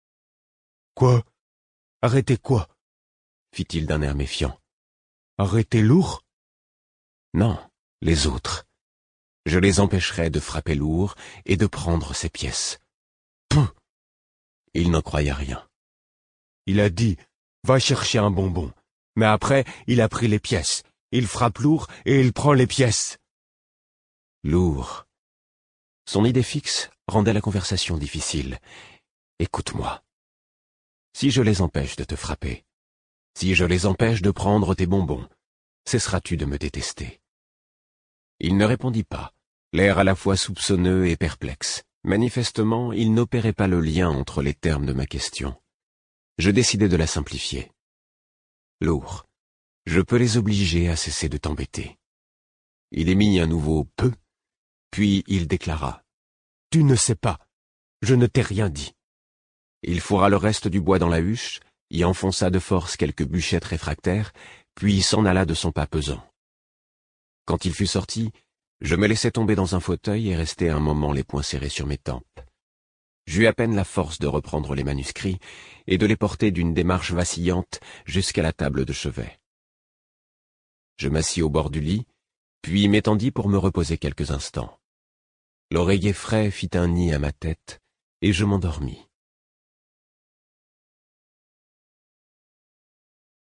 « Quoi? Arrêter quoi? » fit-il d'un air méfiant. « Arrêter Lourd? » Non, les autres. Je les empêcherai de frapper Lourd et de prendre ses pièces. Pouh! Il n'en croyait rien. Il a dit « Va chercher un bonbon ». Mais après, il a pris les pièces. Il frappe Lourd et il prend les pièces. Lourd. Son idée fixe rendait la conversation difficile. Écoute-moi. Si je les empêche de te frapper, si je les empêche de prendre tes bonbons, cesseras-tu de me détester? Il ne répondit pas, l'air à la fois soupçonneux et perplexe. Manifestement, il n'opérait pas le lien entre les termes de ma question. Je décidai de la simplifier. Lourd, je peux les obliger à cesser de t'embêter. Il émit un nouveau « peu », puis il déclara « Tu ne sais pas, je ne t'ai rien dit. » Il fourra le reste du bois dans la huche, y enfonça de force quelques bûchettes réfractaires, puis s'en alla de son pas pesant. Quand il fut sorti, je me laissai tomber dans un fauteuil et restai un moment les poings serrés sur mes tempes. J'eus à peine la force de reprendre les manuscrits et de les porter d'une démarche vacillante jusqu'à la table de chevet. Je m'assis au bord du lit, puis m'étendis pour me reposer quelques instants. L'oreiller frais fit un nid à ma tête, et je m'endormis.